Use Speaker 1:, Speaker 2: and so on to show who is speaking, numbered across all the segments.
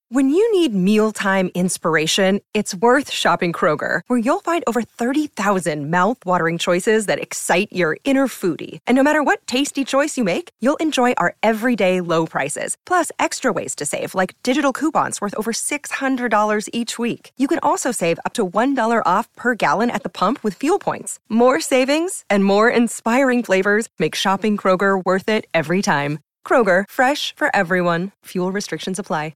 Speaker 1: When you need mealtime inspiration, it's worth shopping Kroger, where you'll find over 30,000 mouth-watering choices that excite your inner foodie. And no matter what tasty choice you make, you'll enjoy our everyday low prices, plus extra ways to save, like digital coupons worth over $600 each week. You can also save up to $1 off per gallon at the pump with fuel points. More savings and more inspiring flavors make shopping Kroger worth it every time. Kroger, fresh for everyone. Fuel restrictions apply.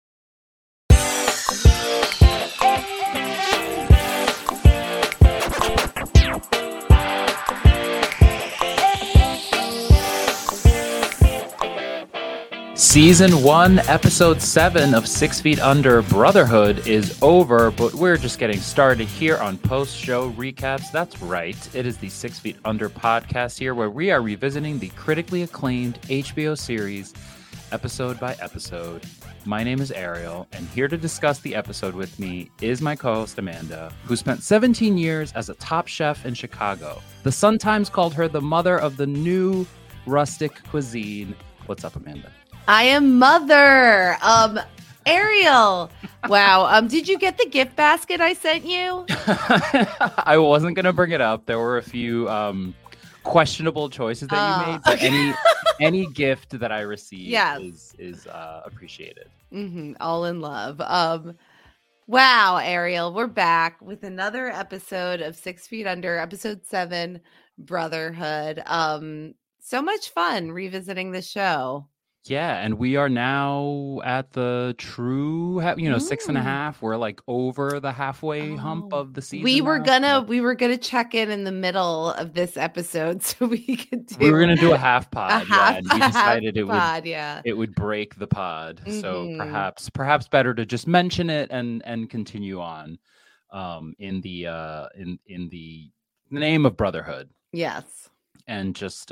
Speaker 2: Season 1, Episode 7 of 6 Feet Under Brotherhood is over, but we're just getting started here on post-show recaps. That's right. It is the 6 Feet Under podcast here, where we are revisiting the critically acclaimed HBO series, episode by episode. My name is Ariel, and here to discuss the episode with me is my co-host Amanda, who spent 17 years as a top chef in Chicago. The Sun Times called her the mother of the new rustic cuisine. What's up, Amanda?
Speaker 3: I am mother. Ariel. Wow. Did you get the gift basket I sent you?
Speaker 2: I wasn't going to bring it up. There were a few questionable choices that you made, but
Speaker 3: okay.
Speaker 2: any gift that I receive is appreciated.
Speaker 3: Mm-hmm. All in love. Wow, Ariel, we're back with another episode of 6 Feet Under, episode 7, Brotherhood. So much fun revisiting the show.
Speaker 2: Yeah, and we are now at the true, 6.5. We're like over the halfway hump of the season.
Speaker 3: We were gonna check in the middle of this episode so we could do.
Speaker 2: We were gonna do a half pod, and we decided it would break the pod. Mm-hmm. So perhaps better to just mention it and continue on, in the name of Brotherhood.
Speaker 3: Yes,
Speaker 2: and just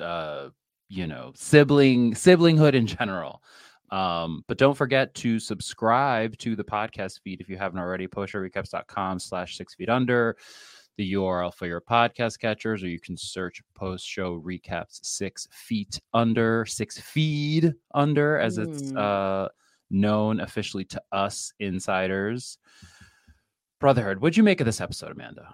Speaker 2: siblinghood in general. But don't forget to subscribe to the podcast feed if you haven't already. postshowrecaps.com/6feetunder, the URL for your podcast catchers, or you can search post show recaps 6 feet under, 6 feet under, as it's known officially to us insiders. Brotherhood, what'd you make of this episode, Amanda?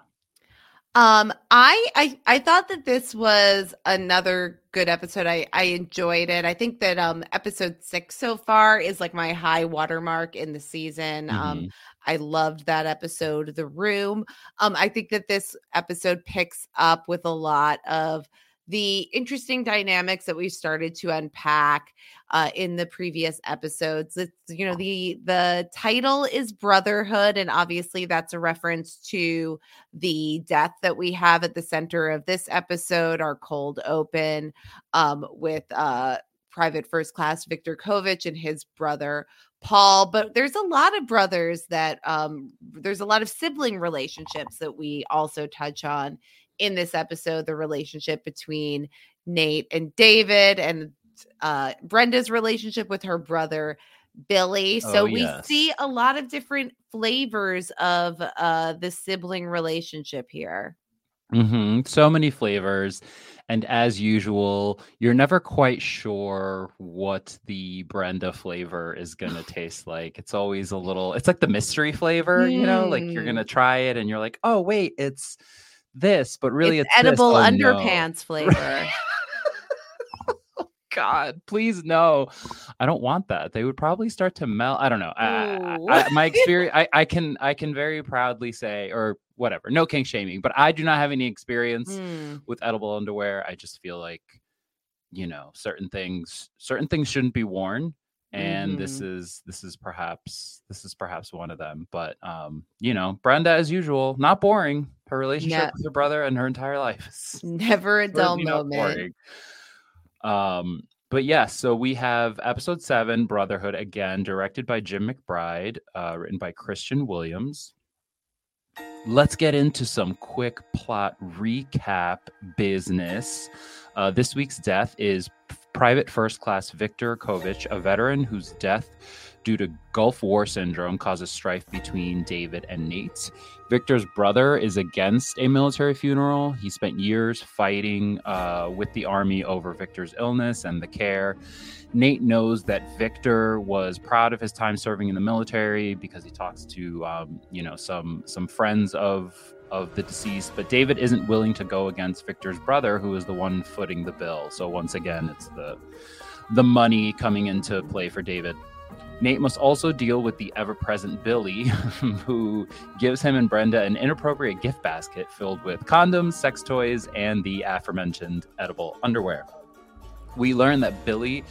Speaker 3: I thought that this was another good episode. I enjoyed it. I think that episode 6 so far is like my high watermark in the season.
Speaker 2: Mm-hmm.
Speaker 3: I loved that episode, The Room. I think that this episode picks up with a lot of the interesting dynamics that we started to unpack in the previous episodes. It's, the title is Brotherhood, and obviously that's a reference to the death that we have at the center of this episode, our cold open, with Private First Class Victor Kovich and his brother Paul. But there's a lot of brothers that there's a lot of sibling relationships that we also touch on in this episode. The relationship between Nate and David, and Brenda's relationship with her brother Billy. So we see a lot of different flavors of the sibling relationship here.
Speaker 2: Mm-hmm. So many flavors. And as usual, you're never quite sure what the Brenda flavor is going to taste like. It's always it's like the mystery flavor, like you're going to try it and you're like, oh, wait, it's this, but really it's
Speaker 3: edible
Speaker 2: this.
Speaker 3: underpants flavor.
Speaker 2: God, please no. I don't want that. They would probably start to melt. I don't know. My experience, I can very proudly say, or whatever, no kink shaming, but I do not have any experience with edible underwear. I just feel like, certain things shouldn't be worn. And this is perhaps one of them. But Brenda, as usual, not boring. Her relationship with her brother and her entire life is
Speaker 3: never a dull moment.
Speaker 2: But yes, so we have episode 7, Brotherhood, again, directed by Jim McBride, written by Christian Williams. Let's get into some quick plot recap business. This week's death is Private First Class Victor Kovich, a veteran whose death due to Gulf War syndrome causes strife between David and Nate. Victor's brother is against a military funeral. He spent years fighting with the army over Victor's illness and the care. Nate knows that Victor was proud of his time serving in the military because he talks to, some friends of the deceased. But David isn't willing to go against Victor's brother, who is the one footing the bill. So once again, it's the money coming into play for David. Nate must also deal with the ever-present Billy, who gives him and Brenda an inappropriate gift basket filled with condoms, sex toys, and the aforementioned edible underwear. We learn that Billy,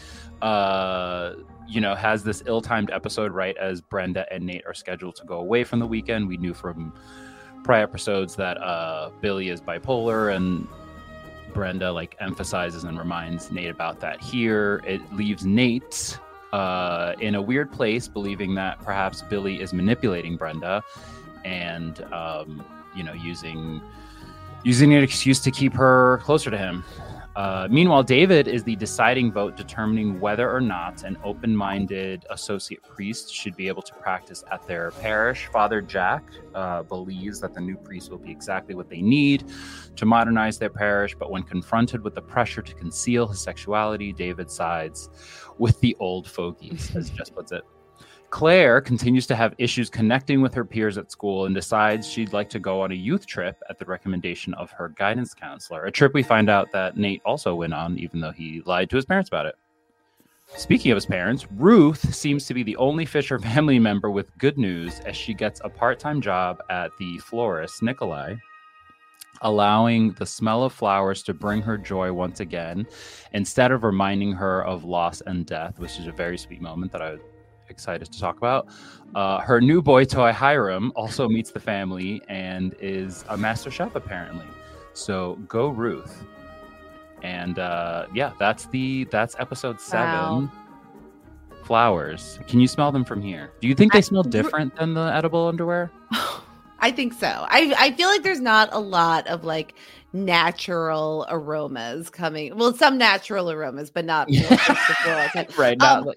Speaker 2: has this ill-timed episode right as Brenda and Nate are scheduled to go away from the weekend. We knew from prior episodes that Billy is bipolar, and Brenda emphasizes and reminds Nate about that here. It leaves Nate in a weird place, believing that perhaps Billy is manipulating Brenda and using an excuse to keep her closer to him. Meanwhile, David is the deciding vote determining whether or not an open-minded associate priest should be able to practice at their parish. Father Jack believes that the new priest will be exactly what they need to modernize their parish, but when confronted with the pressure to conceal his sexuality, David sides with the old fogies, as Jess puts it. Claire continues to have issues connecting with her peers at school and decides she'd like to go on a youth trip at the recommendation of her guidance counselor, a trip we find out that Nate also went on, even though he lied to his parents about it. Speaking of his parents, Ruth seems to be the only Fisher family member with good news, as she gets a part-time job at the florist, Nikolai, allowing the smell of flowers to bring her joy once again, instead of reminding her of loss and death, which is a very sweet moment that I was excited to talk about. Her new boy toy, Hiram, also meets the family and is a master chef, apparently. So go Ruth. And that's episode 7.
Speaker 3: Wow.
Speaker 2: Flowers. Can you smell them from here? Do you think they smell different than the edible underwear?
Speaker 3: I think so. I feel like there's not a lot of natural aromas coming. Well, some natural aromas, but not
Speaker 2: right.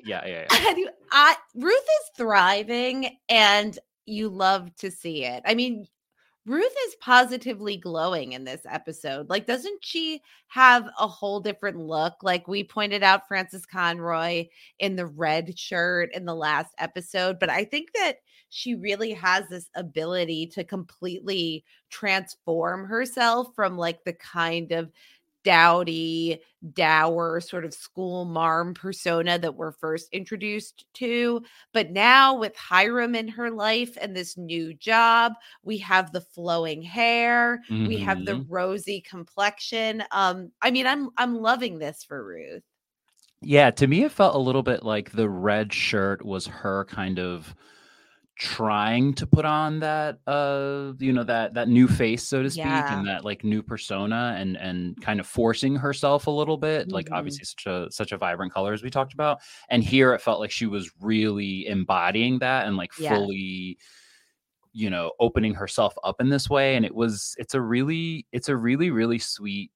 Speaker 3: Ruth is thriving, and you love to see it. I mean, Ruth is positively glowing in this episode. Doesn't she have a whole different look? We pointed out Frances Conroy in the red shirt in the last episode, but I think that she really has this ability to completely transform herself from the kind of dowdy, dour sort of school marm persona that we're first introduced to. But now with Hiram in her life and this new job, we have the flowing hair, we have the rosy complexion. I'm loving this for Ruth.
Speaker 2: Yeah, to me it felt a little bit like the red shirt was her kind of trying to put on that that new face, so to speak, and that new persona, and kind of forcing herself a little bit, obviously such a vibrant color as we talked about, and here it felt like she was really embodying that and fully opening herself up in this way. And it's a really sweet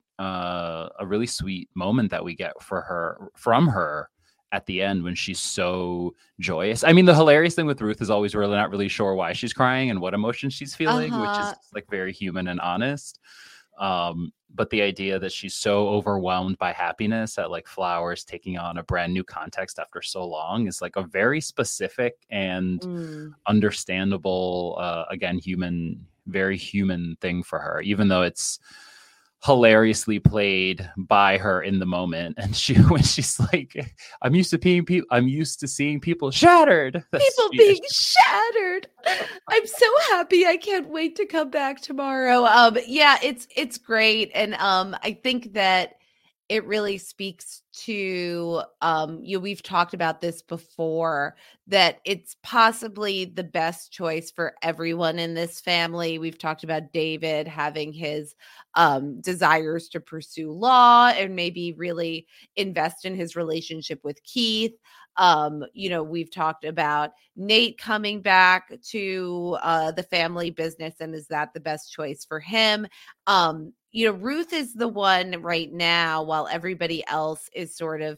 Speaker 2: moment that we get from her at the end, when she's so joyous. I mean, the hilarious thing with Ruth is always really not really sure why she's crying and what emotions she's feeling, which is very human and honest. But the idea that she's so overwhelmed by happiness at flowers taking on a brand new context after so long is a very specific and understandable, again, very human thing for her, even though it's hilariously played by her in the moment. And when she's I'm used to seeing people shattered.
Speaker 3: People being shattered. I'm so happy. I can't wait to come back tomorrow. It's great. And I think that it really speaks to we've talked about this before, that it's possibly the best choice for everyone in this family. We've talked about David having his desires to pursue law and maybe really invest in his relationship with Keith. We've talked about Nate coming back to the family business, and is that the best choice for him? Ruth is the one right now, while everybody else is sort of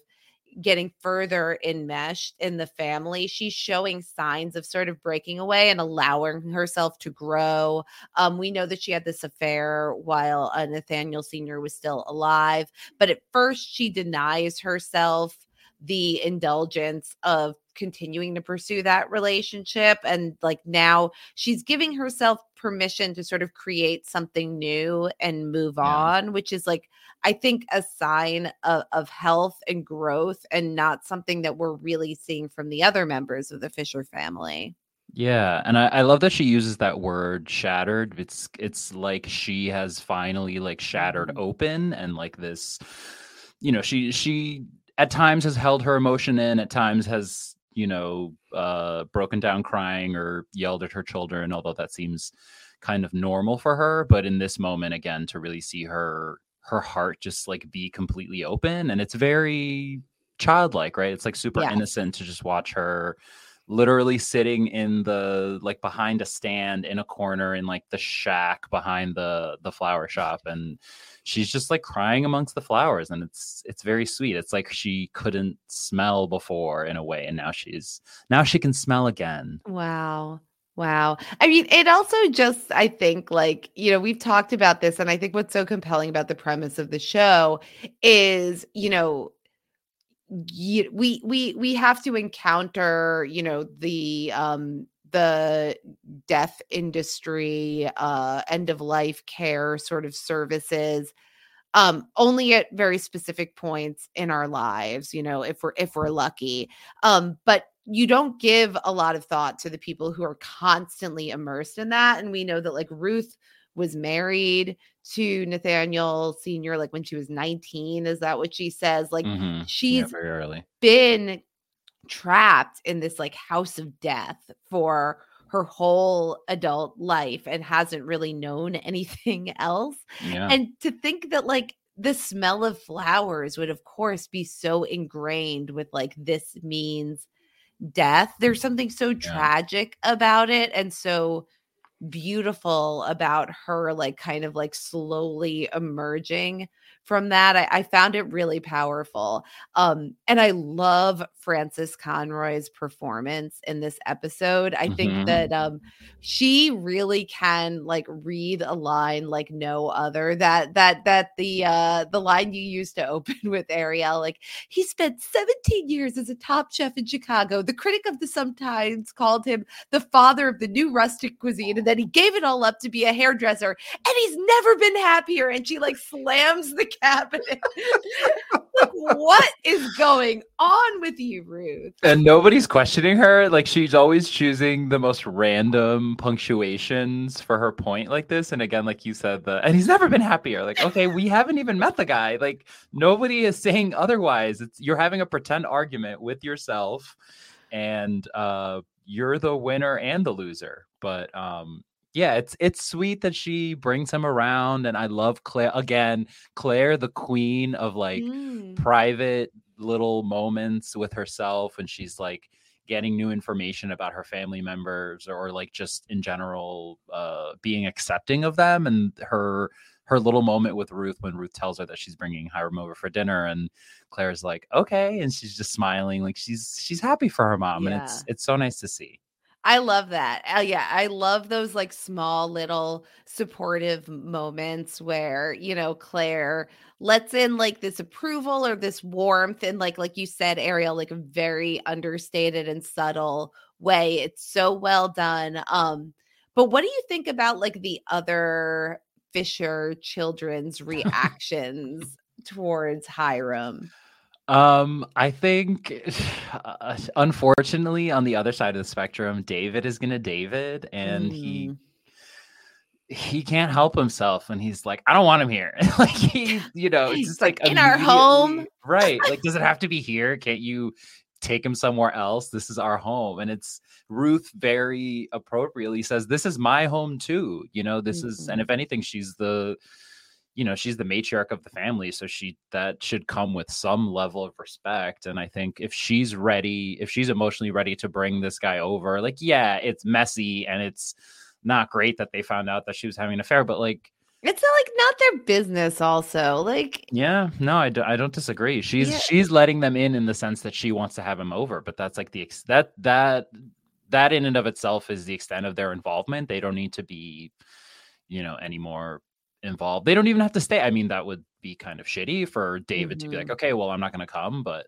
Speaker 3: getting further enmeshed in the family. She's showing signs of sort of breaking away and allowing herself to grow. We know that she had this affair while Nathaniel Sr. was still alive, but at first she denies herself the indulgence of continuing to pursue that relationship. And like now she's giving herself permission to sort of create something new and move on, which is like, I think a sign of health and growth, and not something that we're really seeing from the other members of the Fisher family.
Speaker 2: Yeah, and I love that she uses that word shattered. It's like she has finally like shattered open, and like this, you know, she at times has held her emotion in, at times has, you know, broken down crying or yelled at her children, although that seems kind of normal for her. But in this moment, again, to really see her heart just like be completely open, and it's very childlike, right? It's like super innocent to just watch her literally sitting in the like behind a stand in a corner in like the shack behind the flower shop, and she's just like crying amongst the flowers, and it's very sweet. It's like she couldn't smell before in a way, and now she can smell again.
Speaker 3: Wow. I mean, it also just, I think, like, you know, we've talked about this, and I think what's so compelling about the premise of the show is, you know, we have to encounter, you know, the death industry, end of life care sort of services, only at very specific points in our lives, you know, if we're lucky. But you don't give a lot of thought to the people who are constantly immersed in that. And we know that like Ruth was married to Nathaniel Sr. like when she was 19. Is that what she says? Like she's
Speaker 2: very early
Speaker 3: been trapped in this like house of death for her whole adult life and hasn't really known anything else. And to think that like the smell of flowers would of course be so ingrained with like, this means death. There's something so tragic about it, and so beautiful about her like kind of like slowly emerging from that. I found it really powerful. And I love Frances Conroy's performance in this episode. I think that she really can like read a line like no other. That the line you used to open with, Ariel, like, he spent 17 years as a top chef in Chicago. The critic of the Sun-Times called him the father of the new rustic cuisine, and then he gave it all up to be a hairdresser, and he's never been happier. And she like slams the cabinet. Like, what is going on with you, Ruth?
Speaker 2: And nobody's questioning her. Like, she's always choosing the most random punctuations for her point like this. And again, like you said, and he's never been happier. Like, okay, we haven't even met the guy. Like, nobody is saying otherwise. You're having a pretend argument with yourself, and you're the winner and the loser. But yeah, it's sweet that she brings him around, and I love Claire. Again, Claire, the queen of like private little moments with herself, and she's like getting new information about her family members, or like just in general being accepting of them. And her little moment with Ruth, when Ruth tells her that she's bringing Hiram over for dinner, and Claire's like, okay, and she's just smiling, like she's happy for her mom. And it's so nice to see.
Speaker 3: I love that. Yeah, I love those like small little supportive moments where, you know, Claire lets in like this approval or this warmth, and like you said, Ariel, like a very understated and subtle way. It's so well done. But what do you think about like the other Fisher children's reactions towards Hiram?
Speaker 2: I think, unfortunately, on the other side of the spectrum, David is gonna David, and he can't help himself, and he's like, I don't want him here. Like, he, you know, it's just like
Speaker 3: in our home,
Speaker 2: right? Like, does it have to be here? Can't you take him somewhere else? This is our home. And it's Ruth very appropriately says, this is my home too. You know, this is, and if anything, she's the matriarch of the family. So that should come with some level of respect. And I think if she's emotionally ready to bring this guy over, like, yeah, it's messy and it's not great that they found out that she was having an affair, but like,
Speaker 3: It's not their business also. Like,
Speaker 2: Yeah, no, I don't disagree.
Speaker 3: Yeah.
Speaker 2: She's letting them in the sense that she wants to have him over, but that's like that in and of itself is the extent of their involvement. They don't need to be, any more involved. They don't even have to stay. I mean, that would be kind of shitty for David to be like, okay, well, I'm not going to come, but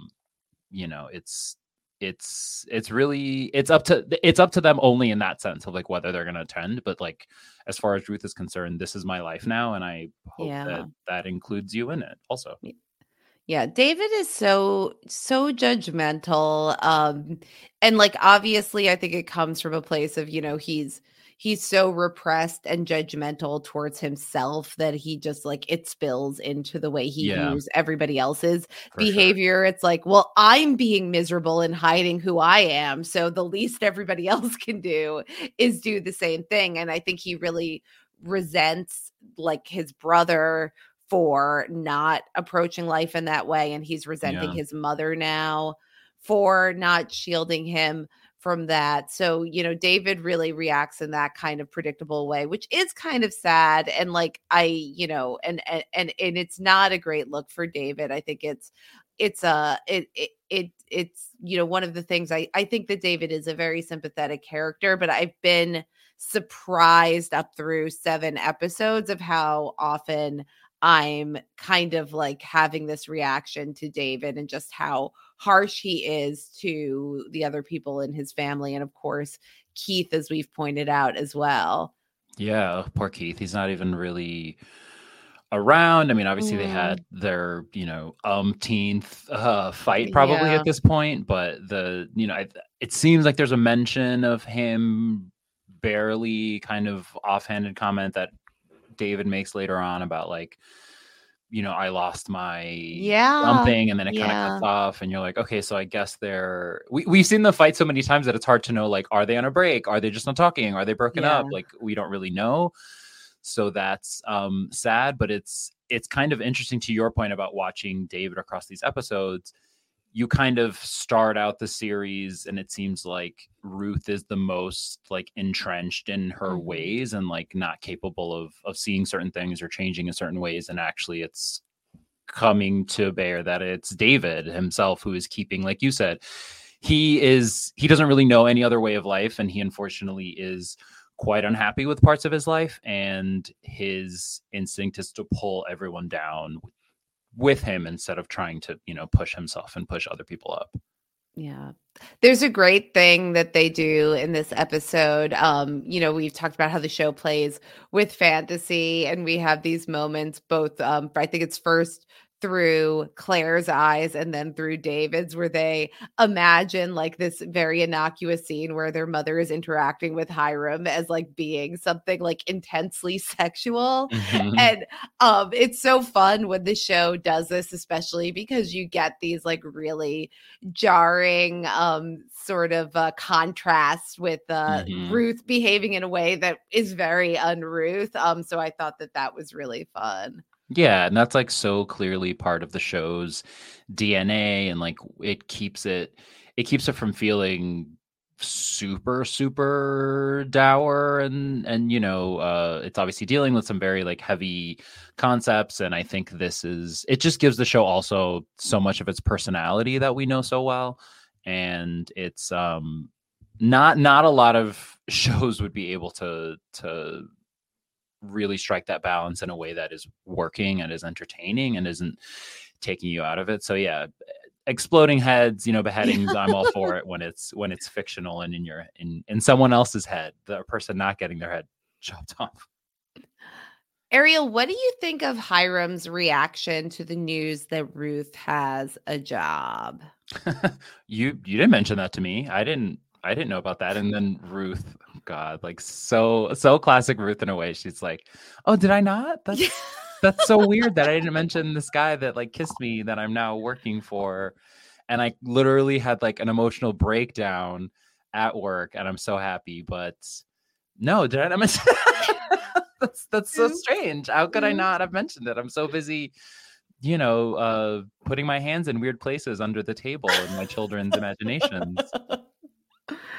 Speaker 2: it's really it's up to them only in that sense of like whether they're going to attend. But like as far as Ruth is concerned, this is my life now, and I hope that includes you in it also.
Speaker 3: Yeah, David is so judgmental. And like obviously I think it comes from a place of, he's so repressed and judgmental towards himself that he just like it spills into the way he views everybody else's behavior. Sure. It's like, well, I'm being miserable and hiding who I am. So the least everybody else can do is do the same thing. And I think he really resents like his brother for not approaching life in that way. And he's resenting his mother now for not shielding him from that. So, David really reacts in that kind of predictable way, which is kind of sad. And like, and it's not a great look for David. I think it's one of the things I think that David is a very sympathetic character, but I've been surprised up through 7 episodes of how often I'm kind of like having this reaction to David and just how harsh he is to the other people in his family. And of course, Keith, as we've pointed out as well.
Speaker 2: Yeah, poor Keith. He's not even really around. I mean, obviously they had their, umpteenth fight probably at this point, but it seems like there's a mention of him barely kind of offhanded comment that David makes later on about like, I lost my something, and then it kind of cuts off, and you're like, okay, so I guess we've seen the fight so many times that it's hard to know, like, are they on a break? Are they just not talking? Are they broken up? Like, we don't really know. So that's sad, but it's kind of interesting to your point about watching David across these episodes. You kind of start out the series and it seems like Ruth is the most like entrenched in her ways and like not capable of seeing certain things or changing in certain ways. And actually it's coming to bear that it's David himself who is keeping, like you said, he doesn't really know any other way of life. And he unfortunately is quite unhappy with parts of his life. And his instinct is to pull everyone down with him instead of trying to, push himself and push other people up.
Speaker 3: Yeah. There's a great thing that they do in this episode. We've talked about how the show plays with fantasy, and we have these moments both, I think it's first through Claire's eyes and then through David's, where they imagine like this very innocuous scene where their mother is interacting with Hiram as like being something like intensely sexual. And it's so fun when the show does this, especially because you get these like really jarring sort of contrasts with Ruth behaving in a way that is very un-Ruth. So I thought that was really fun.
Speaker 2: Yeah, and that's like so clearly part of the show's DNA, and like it keeps it from feeling super, super dour and it's obviously dealing with some very like heavy concepts. And I think it just gives the show also so much of its personality that we know so well. And it's not a lot of shows would be able to really strike that balance in a way that is working and is entertaining and isn't taking you out of it. So yeah, exploding heads, beheadings, I'm all for it when it's fictional and in someone else's head, the person not getting their head chopped off.
Speaker 3: Ariel, what do you think of Hiram's reaction to the news that Ruth has a job?
Speaker 2: You didn't mention that to me. I didn't know about that. And then Ruth, God, like so classic Ruth in a way. She's like, oh, did I not? That's so weird that I didn't mention this guy that like kissed me that I'm now working for. And I literally had like an emotional breakdown at work, and I'm so happy. But no, did I not mention that? That's so strange. How could I not have mentioned it? I'm so busy, putting my hands in weird places under the table in my children's imaginations.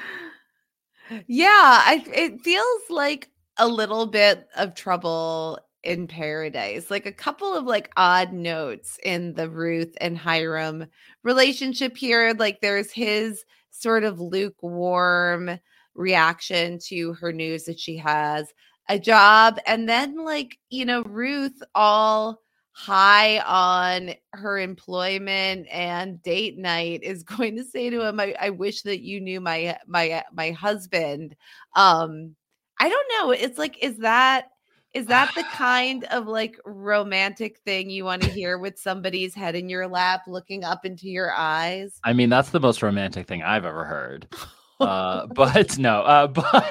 Speaker 3: Yeah, it feels like a little bit of trouble in Paradise. Like a couple of like odd notes in the Ruth and Hiram relationship here. Like there's his sort of lukewarm reaction to her news that she has a job. And then like, Ruth all high on her employment and date night is going to say to him, I wish that you knew my husband. I don't know. It's like, is that the kind of like romantic thing you want to hear with somebody's head in your lap looking up into your eyes?
Speaker 2: I mean, that's the most romantic thing I've ever heard. But no,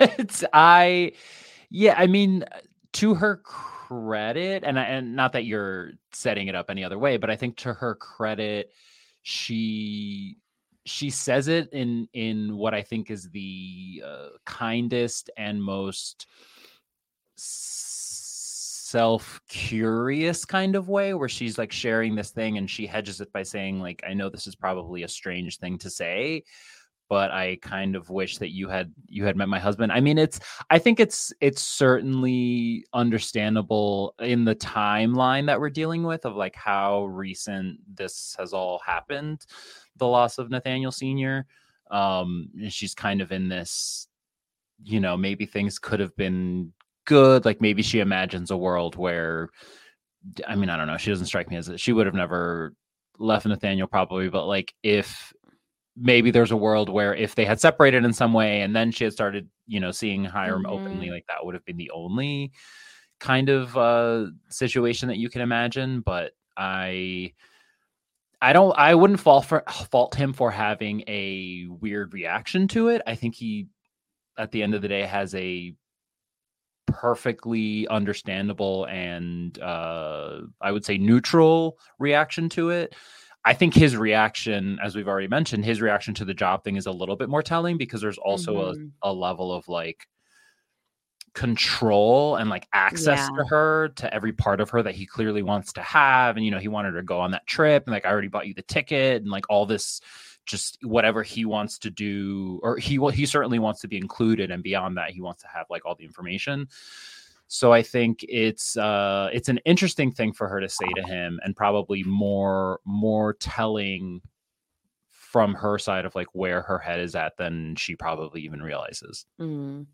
Speaker 2: I mean, to her credit, and not that you're setting it up any other way, but I think to her credit, she says it in what I think is the kindest and most self-curious kind of way, where she's like sharing this thing and she hedges it by saying like, I know this is probably a strange thing to say, but I kind of wish that you had met my husband. I mean, I think it's certainly understandable in the timeline that we're dealing with of like how recent this has all happened, the loss of Nathaniel Sr. She's kind of in this, maybe things could have been good. Like maybe she imagines a world where, I mean, I don't know. She doesn't strike me as she would have never left Nathaniel probably, but like if maybe there's a world where if they had separated in some way and then she had started, seeing Hiram openly, like that would have been the only kind of situation that you can imagine. But I wouldn't fault him for having a weird reaction to it. I think he, at the end of the day, has a perfectly understandable and I would say neutral reaction to it. I think his reaction, as we've already mentioned, his reaction to the job thing is a little bit more telling because there's also a level of like control and like access to her, to every part of her that he clearly wants to have. And, he wanted her to go on that trip and like, I already bought you the ticket and like all this, just whatever he wants to do, or he certainly wants to be included. And beyond that, he wants to have like all the information. So I think it's an interesting thing for her to say to him, and probably more telling from her side of like where her head is at than she probably even realizes.
Speaker 3: Mm.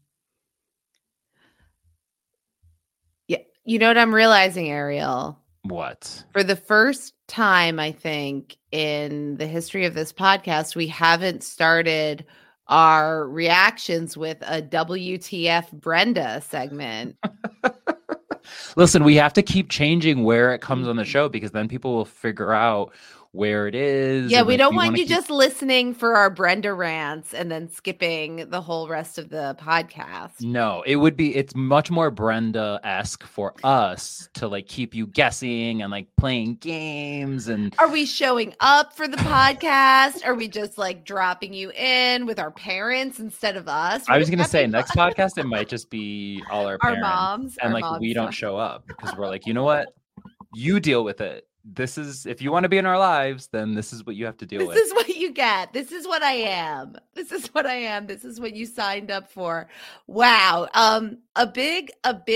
Speaker 3: Yeah. You know what I'm realizing, Ariel?
Speaker 2: What?
Speaker 3: For the first time, I think, in the history of this podcast, we haven't started our reactions with a WTF Brenda segment.
Speaker 2: Listen, we have to keep changing where it comes on the show because then people will figure out where it is.
Speaker 3: Yeah, we don't want you just listening for our Brenda rants and then skipping the whole rest of the podcast.
Speaker 2: No, it's much more Brenda-esque for us to like keep you guessing and like playing games. And
Speaker 3: are we showing up for the podcast? Are we just like dropping you in with our parents instead of us?
Speaker 2: I was going to say next podcast, it might just be all our parents.
Speaker 3: Moms.
Speaker 2: And like we don't show up because we're like, you know what? You deal with it. This is, if you want to be in our lives, then this is what you have to deal with.
Speaker 3: This is what you get. This is what I am. This is what I am. This is what you signed up for. Wow. A big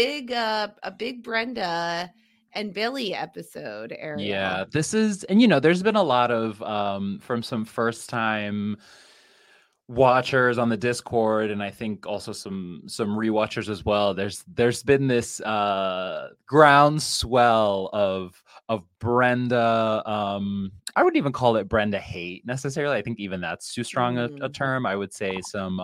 Speaker 3: Brenda and Billy episode, Ariel.
Speaker 2: Yeah, this is, and there's been a lot of from some first time watchers on the Discord, and I think also some rewatchers as well. There's been this groundswell of Brenda. I wouldn't even call it Brenda hate necessarily. I think even that's too strong a term. I would say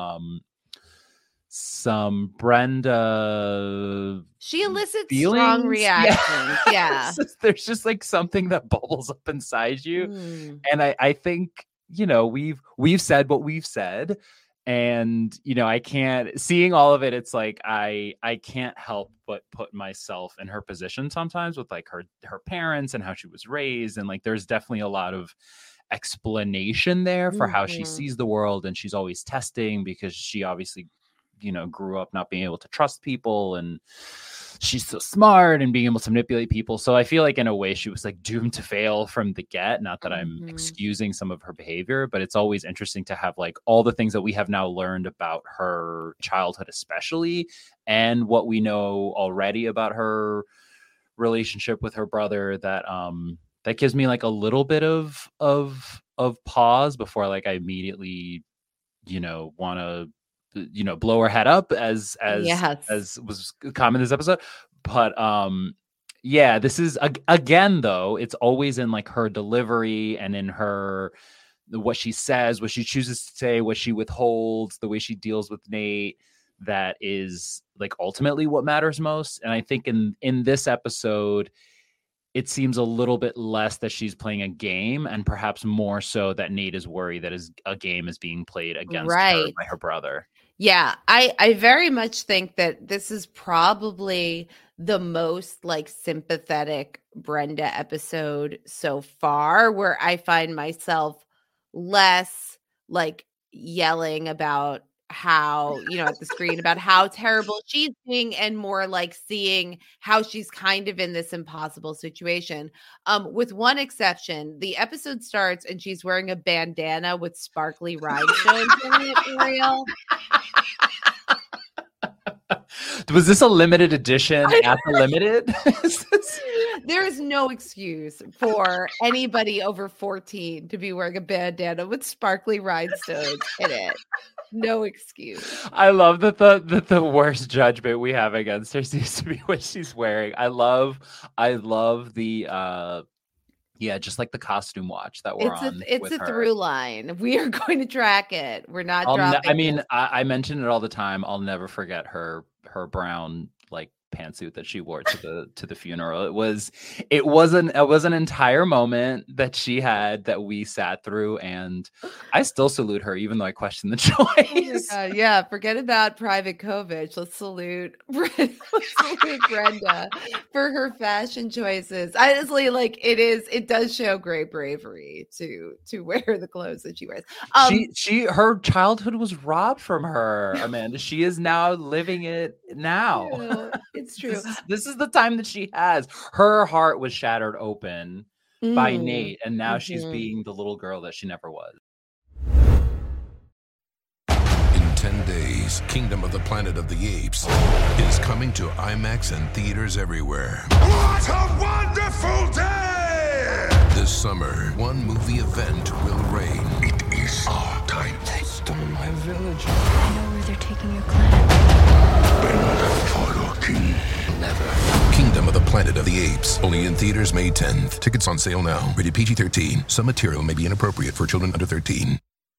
Speaker 2: some Brenda.
Speaker 3: She elicits
Speaker 2: feelings.
Speaker 3: Strong reactions. Yeah.
Speaker 2: There's just like something that bubbles up inside you, and I think we've said what we've said, and I can't, seeing all of it, it's like I can't help but put myself in her position sometimes with like her parents and how she was raised, and like there's definitely a lot of explanation there for how she sees the world, and she's always testing because she obviously grew up not being able to trust people, and she's so smart and being able to manipulate people. So I feel like in a way she was like doomed to fail from the get. Not that I'm excusing some of her behavior, but it's always interesting to have like all the things that we have now learned about her childhood, especially, and what we know already about her relationship with her brother that that gives me like a little bit of pause before like I immediately, want to, blow her head up as
Speaker 3: Yes.
Speaker 2: was common this episode. But yeah, this is again though, it's always in like her delivery and in her what she says, what she chooses to say, what she withholds, the way she deals with Nate, that is like ultimately what matters most. And I think in this episode, it seems a little bit less that she's playing a game and perhaps more so that Nate is worried that a game is being played against her by her brother.
Speaker 3: Yeah, I very much think that this is probably the most like sympathetic Brenda episode so far, where I find myself less like yelling about how, at the screen about how terrible she's being, and more like seeing how she's kind of in this impossible situation. With one exception, the episode starts and she's wearing a bandana with sparkly rhinestones in it, Ariel.
Speaker 2: Was this a limited edition at the limited?
Speaker 3: There is no excuse for anybody over 14 to be wearing a bandana with sparkly rhinestones in it. No excuse.
Speaker 2: I love that the worst judgment we have against her seems to be what she's wearing. I love the just like the costume watch that we're on.
Speaker 3: It's a through line. We are going to track it. We're not dropping
Speaker 2: I mention it all the time. I'll never forget her brown like pantsuit that she wore to the funeral. It was an entire moment that she had that we sat through, and I still salute her even though I question the choice.
Speaker 3: Oh my God, yeah, forget about Private Kovich. Let's salute Brenda for her fashion choices. Honestly, like it does show great bravery to wear the clothes that she wears.
Speaker 2: Her childhood was robbed from her, Amanda. She is now living it now.
Speaker 3: Yeah, it's true.
Speaker 2: This is the time that she has. Her heart was shattered open by Nate, and now she's being the little girl that she never was.
Speaker 4: In 10 days, Kingdom of the Planet of the Apes is coming to IMAX and theaters everywhere.
Speaker 5: What a wonderful day!
Speaker 4: This summer, one movie event will reign.
Speaker 5: It is our time.
Speaker 4: They stole my village.
Speaker 6: I know where they're taking your clan.
Speaker 5: Bend for your king.
Speaker 4: Never. Kingdom of the Planet of the Apes. Only in theaters May 10th. Tickets on sale now. Rated PG-13. Some material may be inappropriate for children under 13.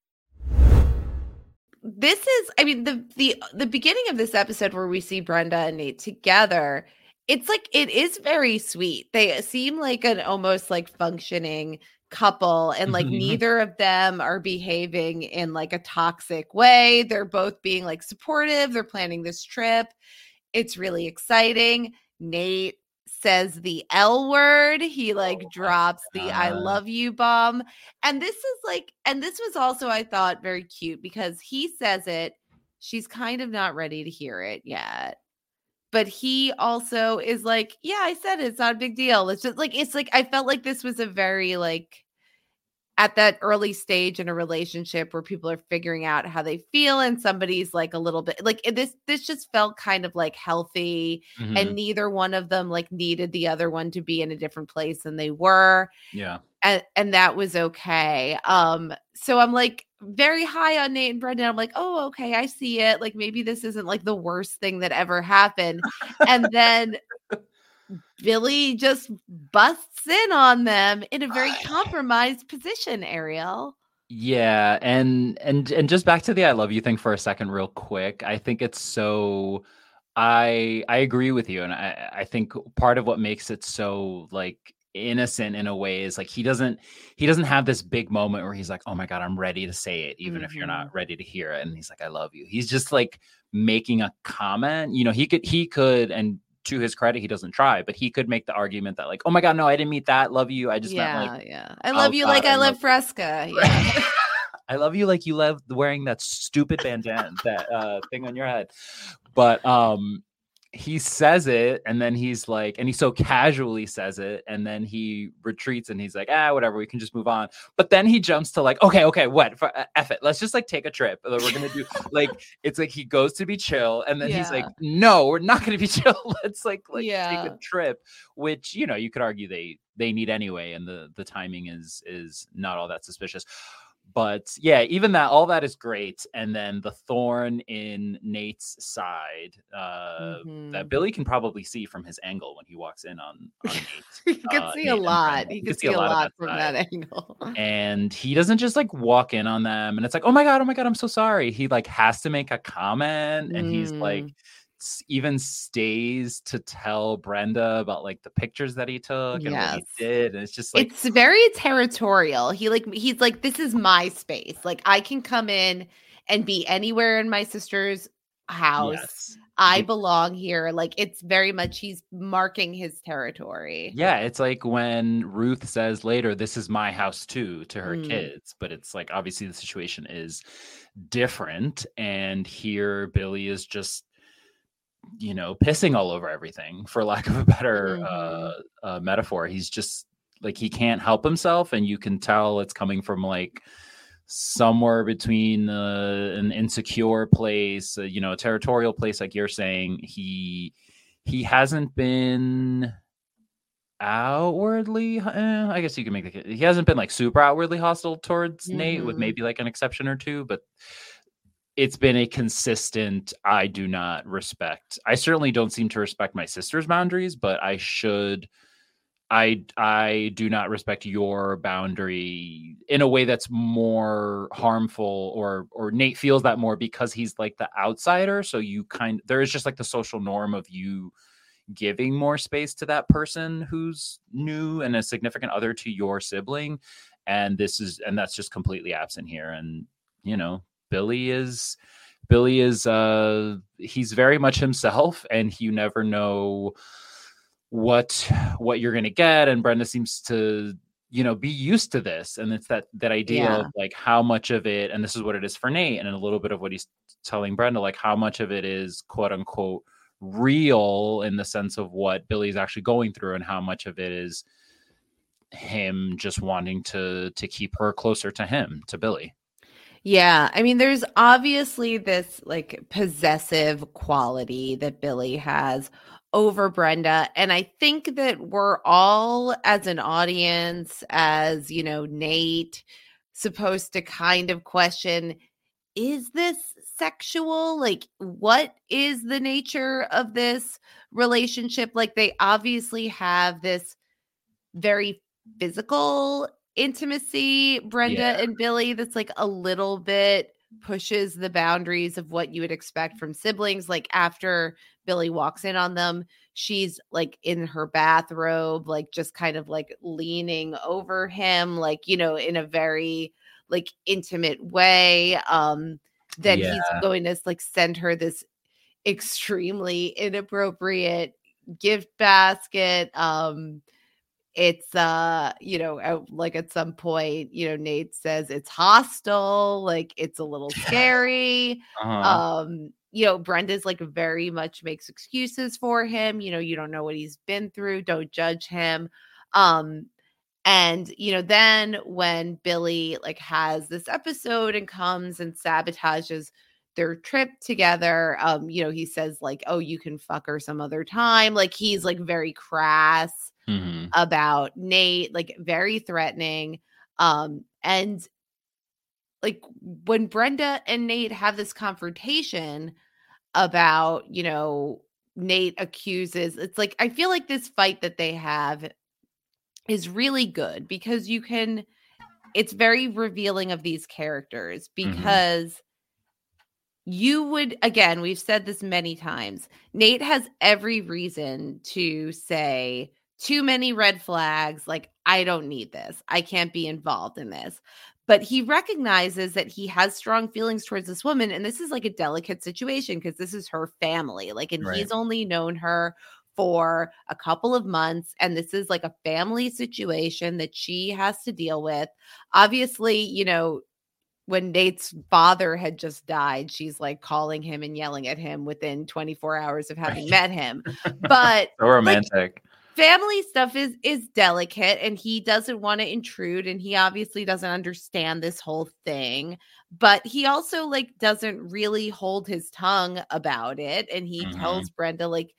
Speaker 3: This is, I mean, the beginning of this episode where we see Brenda and Nate together, it's like, it is very sweet. They seem like an almost like functioning couple, and like neither of them are behaving in like a toxic way. They're both being like supportive. They're planning this trip. It's really exciting. Nate says the L word. He like drops the I love you bomb. And this was also, I thought, very cute because he says it. She's kind of not ready to hear it yet. But he also is like, yeah, I said it. It's not a big deal. It's like, I felt like this was a very like at that early stage in a relationship where people are figuring out how they feel, and somebody's like a little bit like this just felt kind of like healthy, and neither one of them like needed the other one to be in a different place than they were.
Speaker 2: Yeah.
Speaker 3: And that was okay. So I'm like very high on Nate and Brenda. I'm like, oh, okay, I see it. Like maybe this isn't like the worst thing that ever happened. And then Billy just busts in on them in a very compromised position, Ariel.
Speaker 2: Yeah, and just back to the I love you thing for a second real quick. I think it's so I agree with you, and I think part of what makes it so like innocent in a way is like he doesn't have this big moment where he's like, oh my God, I'm ready to say it even if you're not ready to hear it, and he's like, I love you. He's just like making a comment. He could, and to his credit, he doesn't try, but he could make the argument that like, oh my God, no, I didn't mean that. Love you. I just meant like,
Speaker 3: I love you like I love Fresca. Yeah.
Speaker 2: I love you like you love wearing that stupid bandana, that thing on your head. But he says it, and then he's like, and he so casually says it, and then he retreats and he's like, whatever, we can just move on. But then he jumps to like, okay, what? F it. Let's just like take a trip. We're going to do like, it's like he goes to be chill, and then he's like, no, we're not going to be chill. Let's like take a trip, which, you know, you could argue they need anyway. And the timing is not all that suspicious. But yeah, even that, all that is great. And then the thorn in Nate's side that Billy can probably see from his angle when he walks in on Nate.
Speaker 3: He can see a lot. He can see a lot from that angle.
Speaker 2: And he doesn't just like walk in on them. And it's like, oh my God, I'm so sorry. He like has to make a comment. And he's like, even stays to tell Brenda about like the pictures that he took and what he did. And it's just like,
Speaker 3: it's very territorial. He's like, this is my space. Like, I can come in and be anywhere in my sister's house.
Speaker 2: Yes.
Speaker 3: I belong here. Like, it's very much, he's marking his territory.
Speaker 2: Yeah. It's like when Ruth says later, this is my house too, to her kids. But it's like, obviously the situation is different. And here Billy is just, you know, pissing all over everything, for lack of a better metaphor. He's just like, he can't help himself, and you can tell it's coming from like somewhere between an insecure place, you know, a territorial place, like you're saying. He hasn't been outwardly, I guess you can make he hasn't been like super outwardly hostile towards Nate, with maybe like an exception or two, but it's been a consistent, I do not respect. I certainly don't seem to respect my sister's boundaries, but I should. I do not respect your boundary in a way that's more harmful, or Nate feels that more because he's like the outsider. So there is just like the social norm of you giving more space to that person who's new and a significant other to your sibling. And that's just completely absent here. And, you know, Billy is he's very much himself, and you never know what you're going to get. And Brenda seems to, you know, be used to this. And it's that idea of like how much of it, and this is what it is for Nate, and a little bit of what he's telling Brenda, like how much of it is quote unquote real in the sense of what Billy's actually going through, and how much of it is him just wanting to keep her closer to him, to Billy.
Speaker 3: Yeah, I mean, there's obviously this like possessive quality that Billy has over Brenda. And I think that we're all, as an audience, as, you know, Nate, supposed to kind of question, is this sexual? Like, what is the nature of this relationship? Like, they obviously have this very physical intimacy, Brenda and Billy, that's like a little bit pushes the boundaries of what you would expect from siblings. Like, after Billy walks in on them, she's like in her bathrobe, like just kind of like leaning over him, like, you know, in a very like intimate way. Then he's going to like send her this extremely inappropriate gift basket. It's you know, like at some point, you know, Nate says it's hostile, like it's a little scary. You know, Brenda's like very much makes excuses for him. You know, you don't know what he's been through, don't judge him. And, you know, then when Billy like has this episode and comes and sabotages their trip together, you know, he says like, oh, you can fuck her some other time. Like, he's like very crass about Nate, like very threatening. And like when Brenda and Nate have this confrontation about, you know, Nate accuses, it's like, I feel like this fight that they have is really good because it's very revealing of these characters, because you would, again, we've said this many times, Nate has every reason to say too many red flags, like, I don't need this, I can't be involved in this. But he recognizes that he has strong feelings towards this woman, and this is like a delicate situation because this is her family, like, and he's only known her for a couple of months, and this is like a family situation that she has to deal with. Obviously, you know, when Nate's father had just died, she's like calling him and yelling at him within 24 hours of having met him. But
Speaker 2: So romantic.
Speaker 3: family stuff is delicate, and he doesn't want to intrude, and he obviously doesn't understand this whole thing, but he also like doesn't really hold his tongue about it, and he tells Brenda like,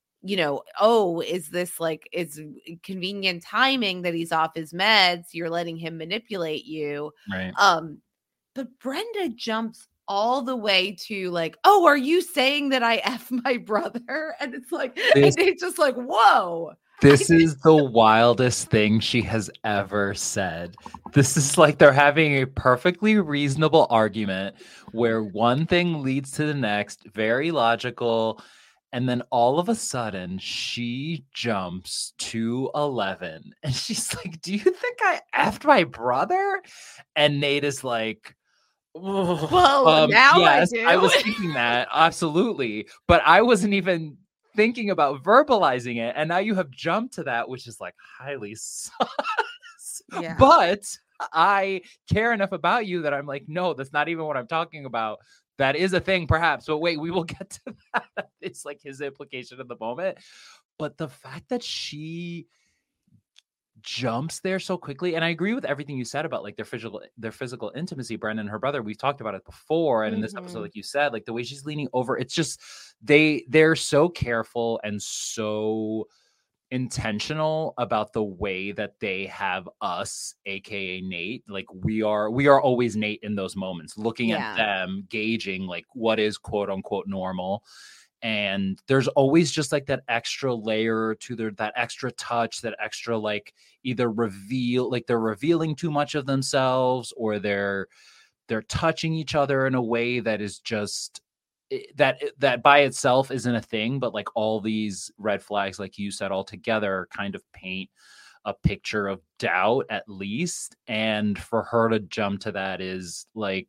Speaker 3: oh, is this like, it's convenient timing that he's off his meds, you're letting him manipulate you.
Speaker 2: Right.
Speaker 3: But Brenda jumps all the way to like, oh, are you saying that I F my brother? And it's like, and it's just like, whoa.
Speaker 2: This is the wildest thing she has ever said. This is like they're having a perfectly reasonable argument where one thing leads to the next, very logical. And then all of a sudden she jumps to 11 and she's like, do you think I effed my brother? And Nate is like,
Speaker 3: well, now
Speaker 2: yes,
Speaker 3: I do.
Speaker 2: I was thinking that. Absolutely. But I wasn't even thinking about verbalizing it. And now you have jumped to that, which is like highly sus.
Speaker 3: Yeah.
Speaker 2: But I care enough about you that I'm like, no, that's not even what I'm talking about. That is a thing, perhaps. But wait, we will get to that. It's like his implication of the moment. But the fact that she jumps there so quickly, and I agree with everything you said about like their physical intimacy, Brenda and her brother. We've talked about it before, and in this episode, like you said, like the way she's leaning over, it's just they're so careful and so intentional about the way that they have us, aka Nate. Like we are always Nate in those moments, looking at them, gauging like what is quote unquote normal. And there's always just like that extra layer to that extra touch, that extra like either reveal, like they're revealing too much of themselves, or they're touching each other in a way that is just that by itself isn't a thing, but like all these red flags, like you said, all together kind of paint a picture of doubt at least. And for her to jump to that is like,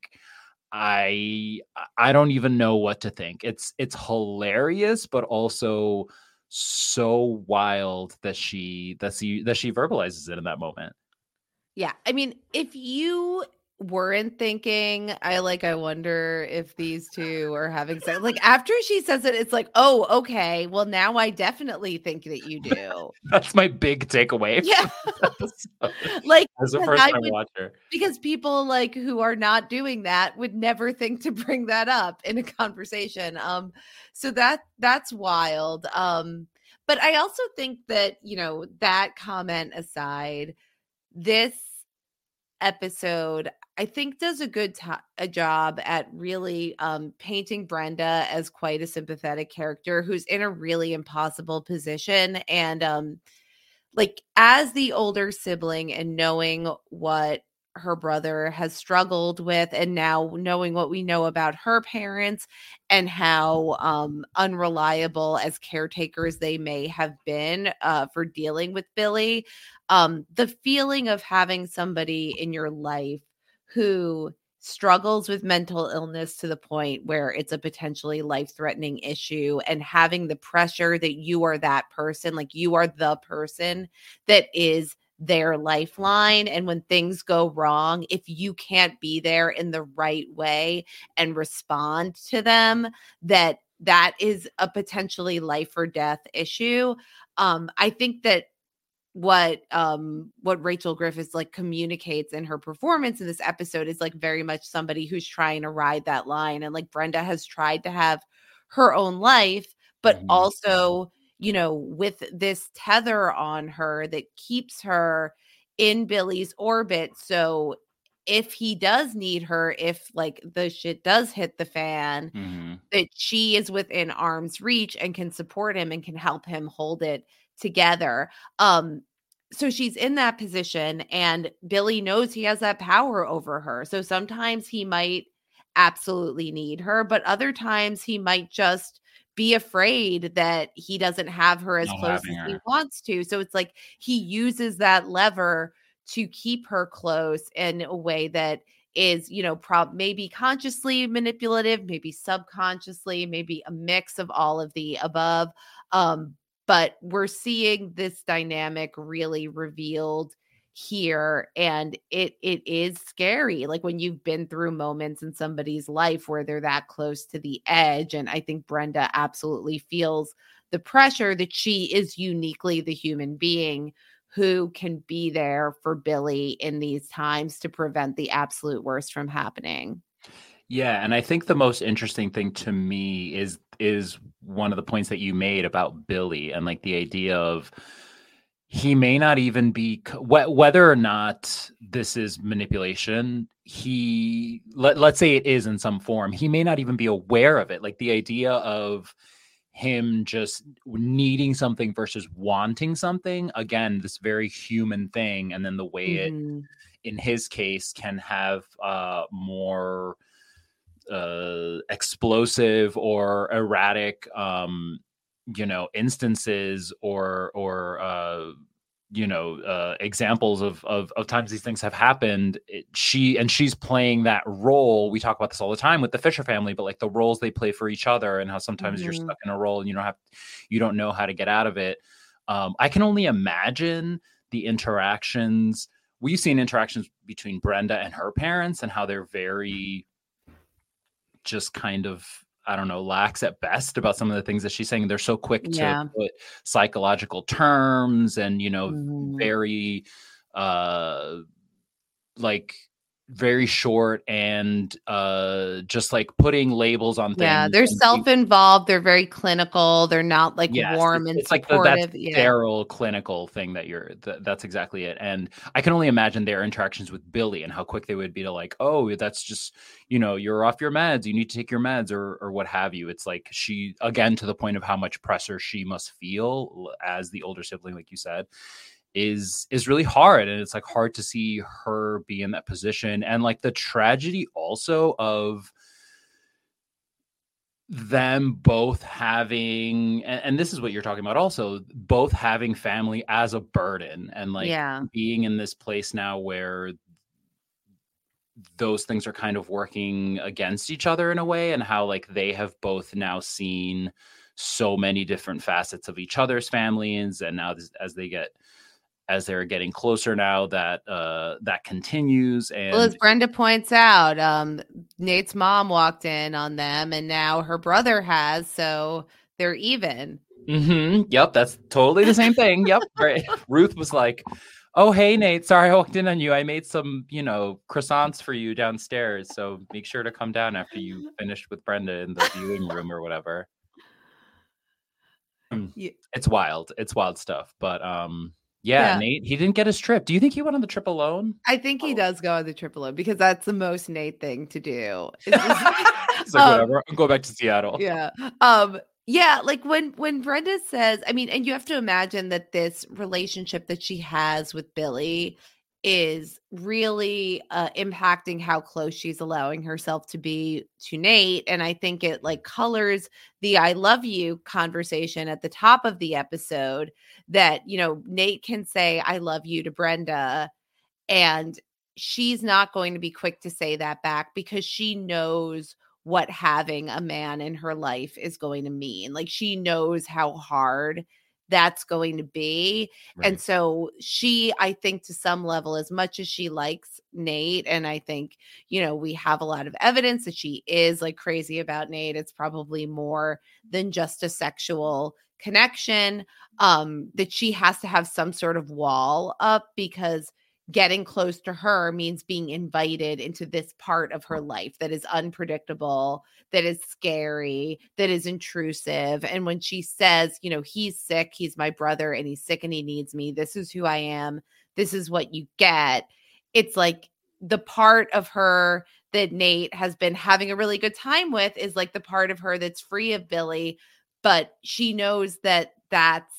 Speaker 2: I don't even know what to think. It's hilarious, but also so wild that she verbalizes it in that moment.
Speaker 3: Yeah. I mean, if you weren't thinking, I wonder if these two are having sex. Like after she says it, it's like, oh, okay. Well, now I definitely think that you do.
Speaker 2: That's my big takeaway.
Speaker 3: Yeah.
Speaker 2: Like as a first time watcher.
Speaker 3: Because people like who are not doing that would never think to bring that up in a conversation. So that's wild. But I also think that, that comment aside, this episode I think does a good a job at really painting Brenda as quite a sympathetic character who's in a really impossible position. And like as the older sibling and knowing what her brother has struggled with, and now knowing what we know about her parents and how unreliable as caretakers they may have been for dealing with Billy, the feeling of having somebody in your life who struggles with mental illness to the point where it's a potentially life-threatening issue, and having the pressure that you are that person, like you are the person that is their lifeline. And when things go wrong, if you can't be there in the right way and respond to them, that is a potentially life or death issue. I think that what Rachel Griffiths like communicates in her performance in this episode is like very much somebody who's trying to ride that line. And like Brenda has tried to have her own life, but also, with this tether on her that keeps her in Billy's orbit. So if he does need her, if like the shit does hit the fan, that she is within arm's reach and can support him and can help him hold it together. So she's in that position, and Billy knows he has that power over her. So sometimes he might absolutely need her, but other times he might just be afraid that he doesn't have her as close as he wants to. So it's like he uses that lever to keep her close in a way that is, maybe consciously manipulative, maybe subconsciously, maybe a mix of all of the above. But we're seeing this dynamic really revealed here, and it is scary, like when you've been through moments in somebody's life where they're that close to the edge. And I think Brenda absolutely feels the pressure that she is uniquely the human being who can be there for Billy in these times to prevent the absolute worst from happening.
Speaker 2: Yeah, and I think the most interesting thing to me is one of the points that you made about Billy, and like the idea of he may not even be whether or not this is manipulation. Let's say it is in some form. He may not even be aware of it. Like the idea of him just needing something versus wanting something. Again, this very human thing, and then the way it, in his case, can have more explosive or erratic instances or examples of times these things have happened. She's playing that role. We talk about this all the time with the Fisher family, but like the roles they play for each other, and how sometimes you're stuck in a role and you don't know how to get out of it. I can only imagine the interactions. We've seen interactions between Brenda and her parents and how they're very just kind of, I don't know, lax at best about some of the things that she's saying. They're so quick to put psychological terms and, very very short and just like putting labels on things.
Speaker 3: Yeah, they're self-involved. They're very clinical. They're not like warm and supportive.
Speaker 2: Like that sterile clinical thing that's exactly it. And I can only imagine their interactions with Billy and how quick they would be to like, oh, that's just, you're off your meds. You need to take your meds or what have you. It's like she, again, to the point of how much pressure she must feel as the older sibling, like you said, is really hard. And it's like hard to see her be in that position. And like the tragedy also of them both having, and this is what you're talking about also, both having family as a burden and like being in this place now where those things are kind of working against each other in a way, and how like they have both now seen so many different facets of each other's families. And now as they're getting closer now, that continues. And
Speaker 3: well, as Brenda points out, Nate's mom walked in on them, and now her brother has, so they're even.
Speaker 2: Yep, that's totally the same thing. Yep, right. Ruth was like, "Oh, hey Nate, sorry I walked in on you. I made some, croissants for you downstairs, so make sure to come down after you finished with Brenda in the viewing room or whatever." It's wild. It's wild stuff, but yeah, Nate, he didn't get his trip. Do you think he went on the trip alone?
Speaker 3: I think he does go on the trip alone because that's the most Nate thing to do.
Speaker 2: It's like, whatever. I'll go back to Seattle.
Speaker 3: Yeah. Yeah, like when Brenda says, I mean, and you have to imagine that this relationship that she has with Billy is really impacting how close she's allowing herself to be to Nate. And I think it like colors the I love you conversation at the top of the episode that, Nate can say I love you to Brenda, and she's not going to be quick to say that back because she knows what having a man in her life is going to mean. Like she knows how hard that's going to be. Right. And so she, I think to some level, as much as she likes Nate, and I think, we have a lot of evidence that she is like crazy about Nate. It's probably more than just a sexual connection, that she has to have some sort of wall up because getting close to her means being invited into this part of her life that is unpredictable, that is scary, that is intrusive. And when she says, he's sick, he's my brother, and he's sick and he needs me, this is who I am, this is what you get. It's like the part of her that Nate has been having a really good time with is like the part of her that's free of Billy, but she knows that that's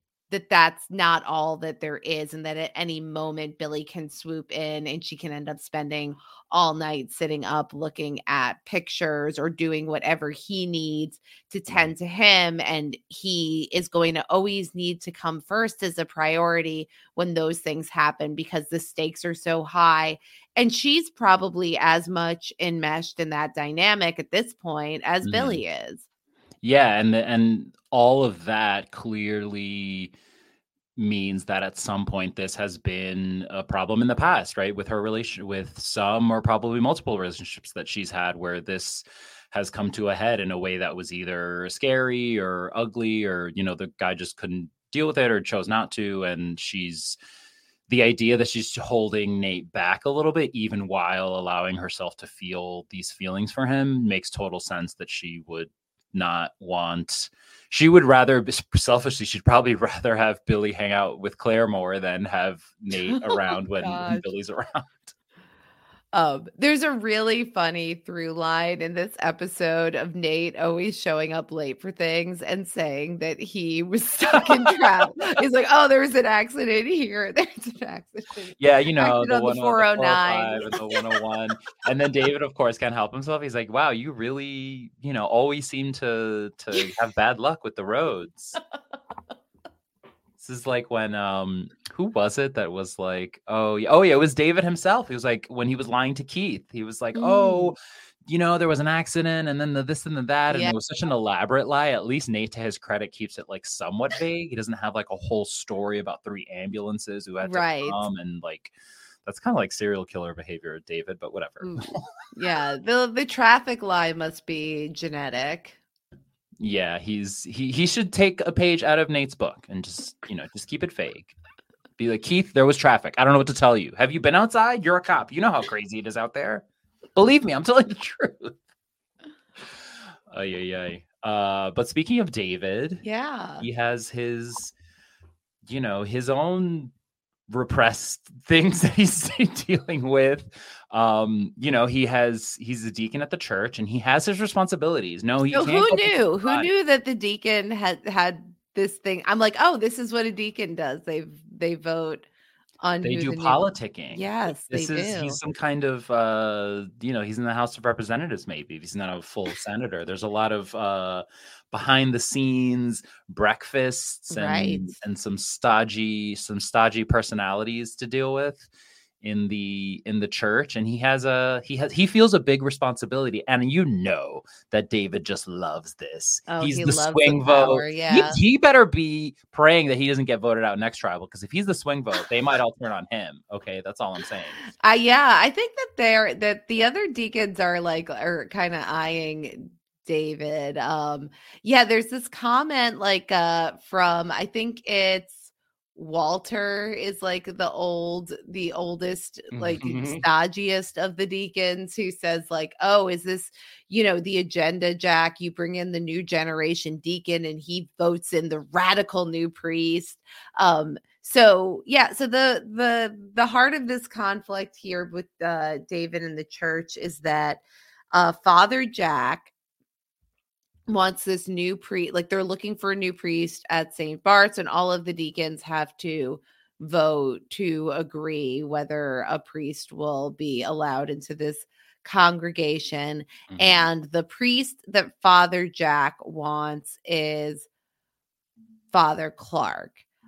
Speaker 3: not all that there is, and that at any moment Billy can swoop in and she can end up spending all night sitting up looking at pictures or doing whatever he needs to tend to him. And he is going to always need to come first as a priority when those things happen because the stakes are so high. And she's probably as much enmeshed in that dynamic at this point as Billy is.
Speaker 2: Yeah, and all of that clearly means that at some point this has been a problem in the past, right? With her relation, with some or probably multiple relationships that she's had, where this has come to a head in a way that was either scary or ugly, or, you know, the guy just couldn't deal with it or chose not to. And the idea that she's holding Nate back a little bit, even while allowing herself to feel these feelings for him, makes total sense. That she would rather, selfishly, she'd probably rather have Billy hang out with Claire more than have Nate around when Billy's around.
Speaker 3: There's a really funny through line in this episode of Nate always showing up late for things and saying that he was stuck in traffic. He's like, "Oh, there's an accident here. There's an accident."
Speaker 2: Yeah, you know,
Speaker 3: the 409
Speaker 2: and the 101. And then David, of course, can't help himself. He's like, "Wow, you really, you know, always seem to have bad luck with the roads." This is like when who was it that was like, oh yeah, it was David himself. He was like, when he was lying to Keith, he was like, oh, you know, there was an accident and then the this and the that, and it was such an elaborate lie. At least Nate, to his credit, keeps it like somewhat vague. He doesn't have like a whole story about 3 ambulances who had to come, and like that's kind of like serial killer behavior of David, but whatever.
Speaker 3: Yeah, the traffic lie must be genetic.
Speaker 2: Yeah, he should take a page out of Nate's book and just keep it vague. Be like, Keith, there was traffic. I don't know what to tell you. Have you been outside? You're a cop. You know how crazy it is out there. Believe me, I'm telling the truth. But speaking of David, he has his own repressed things that he's dealing with. He's a deacon at the church and he has his responsibilities. Who knew that the deacon had this thing? I'm like, oh, this is what a deacon does. They vote on. They do politicking.
Speaker 3: Yes,
Speaker 2: he's some kind of he's in the House of Representatives. Maybe he's not a full senator. There's a lot of behind the scenes breakfasts and some stodgy personalities to deal with in the church, and he feels a big responsibility, and you know that David just loves this. He's the swing vote. He better be praying that he doesn't get voted out next tribal, because if he's the swing vote, they might all turn on him. Okay, that's all I'm saying.
Speaker 3: I think that the other deacons are kind of eyeing David. There's this comment from, I think it's Walter, is like the oldest, stodgiest of the deacons, who says like, oh, is this, the agenda, Jack? You bring in the new generation deacon and he votes in the radical new priest. So the heart of this conflict here with David and the church is that Father Jack wants this new priest. Like, they're looking for a new priest at St. Bart's, and all of the deacons have to vote to agree whether a priest will be allowed into this congregation. And the priest that Father Jack wants is Father Clark.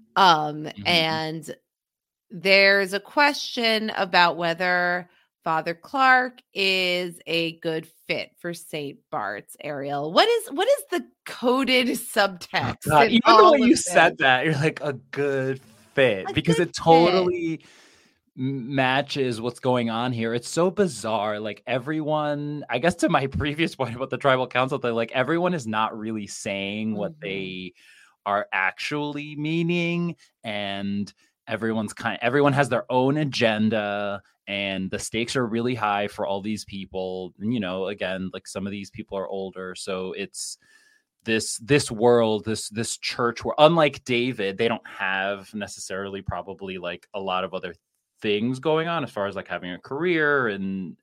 Speaker 3: And there's a question about whether Father Clark is a good fit for St. Bart's. Ariel, what is the coded subtext?
Speaker 2: God, even the way you said that, you're like, a good fit, because it totally matches what's going on here. It's so bizarre. Like, everyone, I guess, to my previous point about the tribal council, that like everyone is not really saying what they are actually meaning, and everyone has their own agenda. And the stakes are really high for all these people. And, again, like, some of these people are older. So it's this world, this church where, unlike David, they don't have necessarily probably like a lot of other things going on as far as like having a career and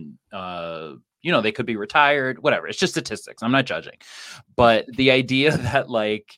Speaker 2: they could be retired, whatever. It's just statistics. I'm not judging. But the idea that like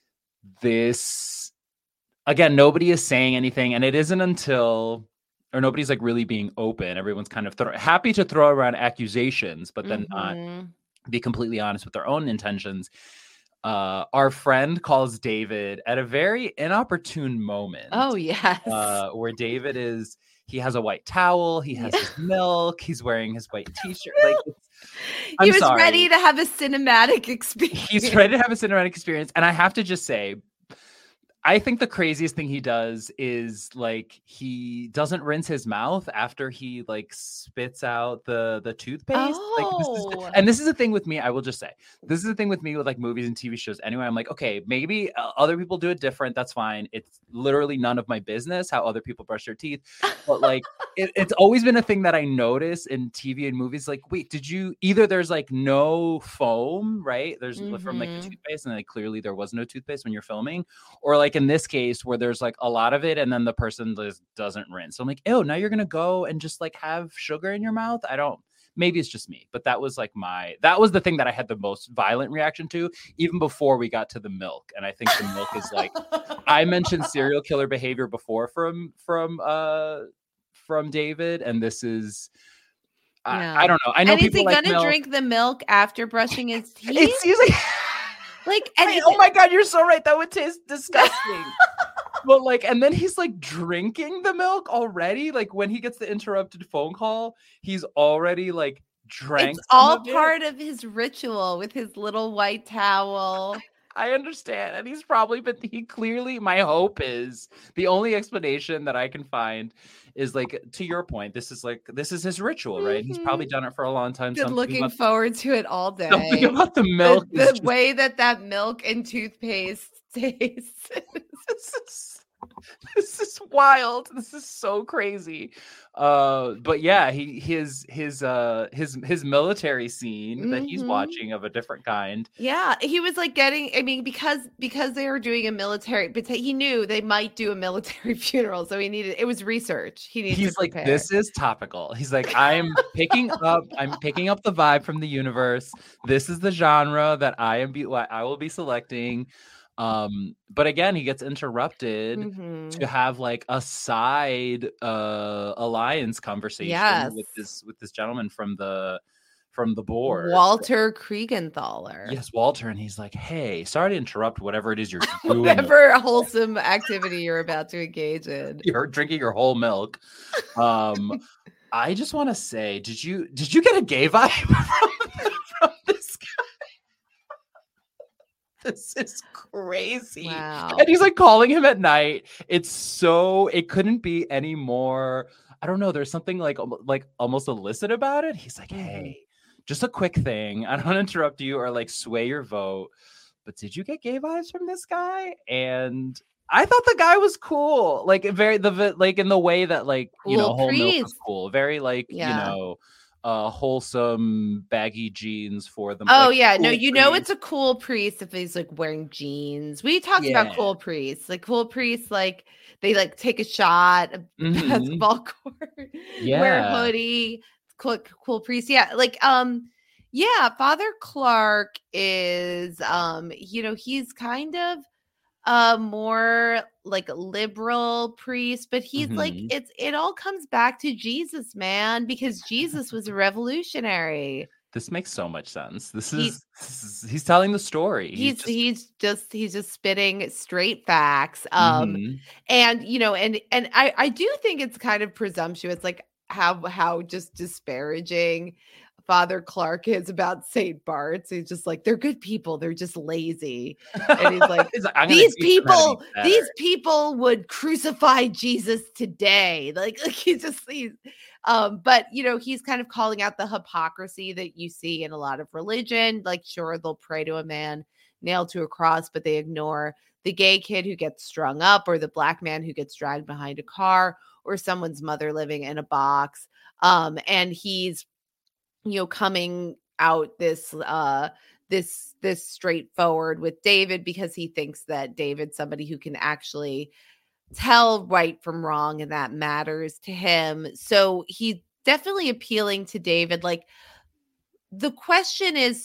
Speaker 2: this, again, nobody is saying anything, and it isn't until, or nobody's like really being open. Everyone's kind of happy to throw around accusations, but then not be completely honest with their own intentions. Our friend calls David at a very inopportune moment.
Speaker 3: Oh, yes.
Speaker 2: Where David he has a white towel, he has his milk, he's wearing his white t-shirt. Like,
Speaker 3: he was ready to have a cinematic experience.
Speaker 2: He's ready to have a cinematic experience. And I have to just say, I think the craziest thing he does is like he doesn't rinse his mouth after he like spits out the toothpaste.
Speaker 3: Oh.
Speaker 2: And this is the thing with me. I will just say this is the thing with me with like movies and TV shows. Anyway, I'm like, okay, maybe other people do it different. That's fine. It's literally none of my business how other people brush their teeth. But like it's always been a thing that I notice in TV and movies. Like, wait, did you either there's like no foam, right? There's from like the toothpaste, and like clearly there was no toothpaste when you're filming, or like in this case where there's like a lot of it and then the person just doesn't rinse. So I'm like, ew, now you're gonna go and just like have sugar in your mouth. Maybe it's just me, but that was the thing that I had the most violent reaction to, even before we got to the milk. And I think the milk is like, I mentioned serial killer behavior before from David, and this is I don't know. I know.
Speaker 3: And is he
Speaker 2: like
Speaker 3: gonna drink the milk after brushing his teeth?
Speaker 2: It's usually
Speaker 3: like,
Speaker 2: oh my God, you're so right. That would taste disgusting. But like, and then he's like drinking the milk already. Like when he gets the interrupted phone call, he's already like drank.
Speaker 3: It's all part of his ritual with his little white towel.
Speaker 2: I understand. And he clearly, my hope is the only explanation that I can find is like, to your point, this is his ritual, right? He's probably done it for a long time.
Speaker 3: Been looking forward to it all day.
Speaker 2: Something about the milk.
Speaker 3: The way that milk and toothpaste tastes.
Speaker 2: This is wild. This is so crazy. But yeah, his military scene that he's watching of a different kind.
Speaker 3: Yeah, he was like because they were doing a military, but he knew they might do a military funeral, so it was research. He's
Speaker 2: like, this is topical. He's like, I'm picking up the vibe from the universe. This is the genre that I will be selecting. But again, he gets interrupted to have like a side alliance conversation with this gentleman from the board,
Speaker 3: Walter Kriegenthaler.
Speaker 2: Yes, Walter, and he's like, "Hey, sorry to interrupt whatever it is you're doing,
Speaker 3: whatever wholesome activity you're about to engage in.
Speaker 2: You're drinking your whole milk." I just want to say, did you get a gay vibe from this guy? This is crazy.
Speaker 3: Wow.
Speaker 2: And he's like calling him at night. It couldn't be any more. I don't know. There's something like almost illicit about it. He's like, hey, just a quick thing. I don't want to interrupt you or like sway your vote. But did you get gay vibes from this guy? And I thought the guy was cool. Like in the way that like,
Speaker 3: cool
Speaker 2: whole milk was cool. Very like, wholesome baggy jeans for them.
Speaker 3: Oh
Speaker 2: like,
Speaker 3: yeah,
Speaker 2: cool
Speaker 3: no,
Speaker 2: priest.
Speaker 3: It's a cool priest if he's like wearing jeans. We talked about cool priests. Like cool priests, like they like take a shot of basketball court, wear a hoodie. Cool priest, yeah. Like Father Clark is he's kind of more like liberal priest, but he's like it all comes back to Jesus, man, because Jesus was a revolutionary.
Speaker 2: This makes so much sense. He's telling the story.
Speaker 3: He's just spitting straight facts. And I do think it's kind of presumptuous, like how just disparaging Father Clark is about St. Bart's. He's just like, they're good people, they're just lazy. And he's like, these people would crucify Jesus today. Like but he's kind of calling out the hypocrisy that you see in a lot of religion. Like, sure, they'll pray to a man nailed to a cross, but they ignore the gay kid who gets strung up, or the black man who gets dragged behind a car, or someone's mother living in a box. And he's coming out this straightforward with David, because he thinks that David's somebody who can actually tell right from wrong, and that matters to him. So he's definitely appealing to David. Like, the question is,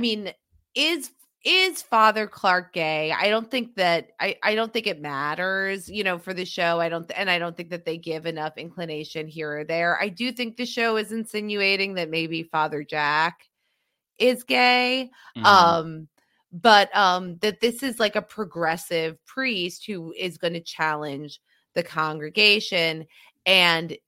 Speaker 3: is Father Clark gay? I don't think that I don't think it matters, for the show. I don't think that they give enough inclination here or there. I do think the show is insinuating that maybe Father Jack is gay. But that this is like a progressive priest who is going to challenge the congregation. And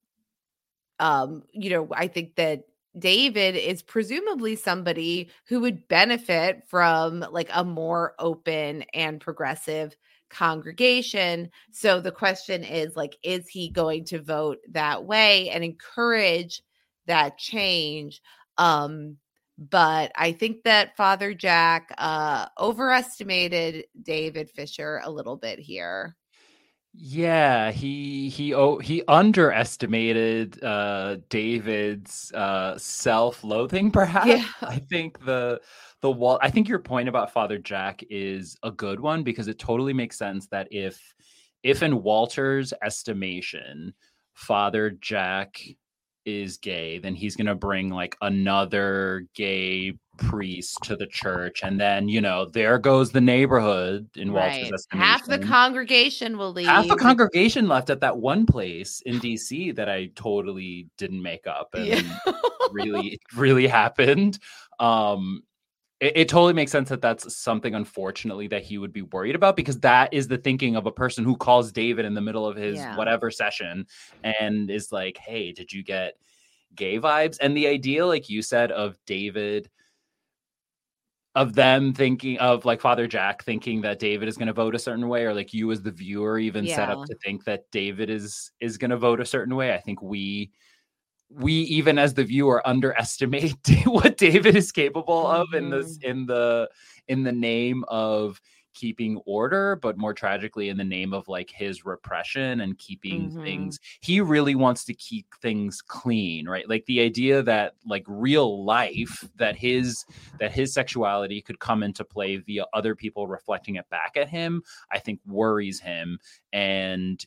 Speaker 3: I think that David is presumably somebody who would benefit from like a more open and progressive congregation. So the question is like, is he going to vote that way and encourage that change? But I think that Father Jack overestimated David Fisher a little bit here.
Speaker 2: Yeah, he underestimated David's self-loathing, perhaps.
Speaker 3: Yeah.
Speaker 2: I think I think your point about Father Jack is a good one, because it totally makes sense that if in Walter's estimation, Father Jack is gay, then he's going to bring like another gay priest to the church, and then there goes the neighborhood in Walter's estimation.
Speaker 3: Half the congregation will leave.
Speaker 2: Half the congregation left at that one place in DC that I totally didn't make up, and really happened. It totally makes sense that that's something, unfortunately, that he would be worried about, because that is the thinking of a person who calls David in the middle of his whatever session and is like, hey, did you get gay vibes? And the idea, like you said, of David, of them thinking of like Father Jack thinking that David is going to vote a certain way, or like you as the viewer even set up to think that David is going to vote a certain way. I think we even as the viewer underestimate what David is capable of in the name of keeping order, but more tragically in the name of like his repression and keeping things. He really wants to keep things clean, right? Like the idea that like real life, that his sexuality could come into play via other people reflecting it back at him, I think worries him. And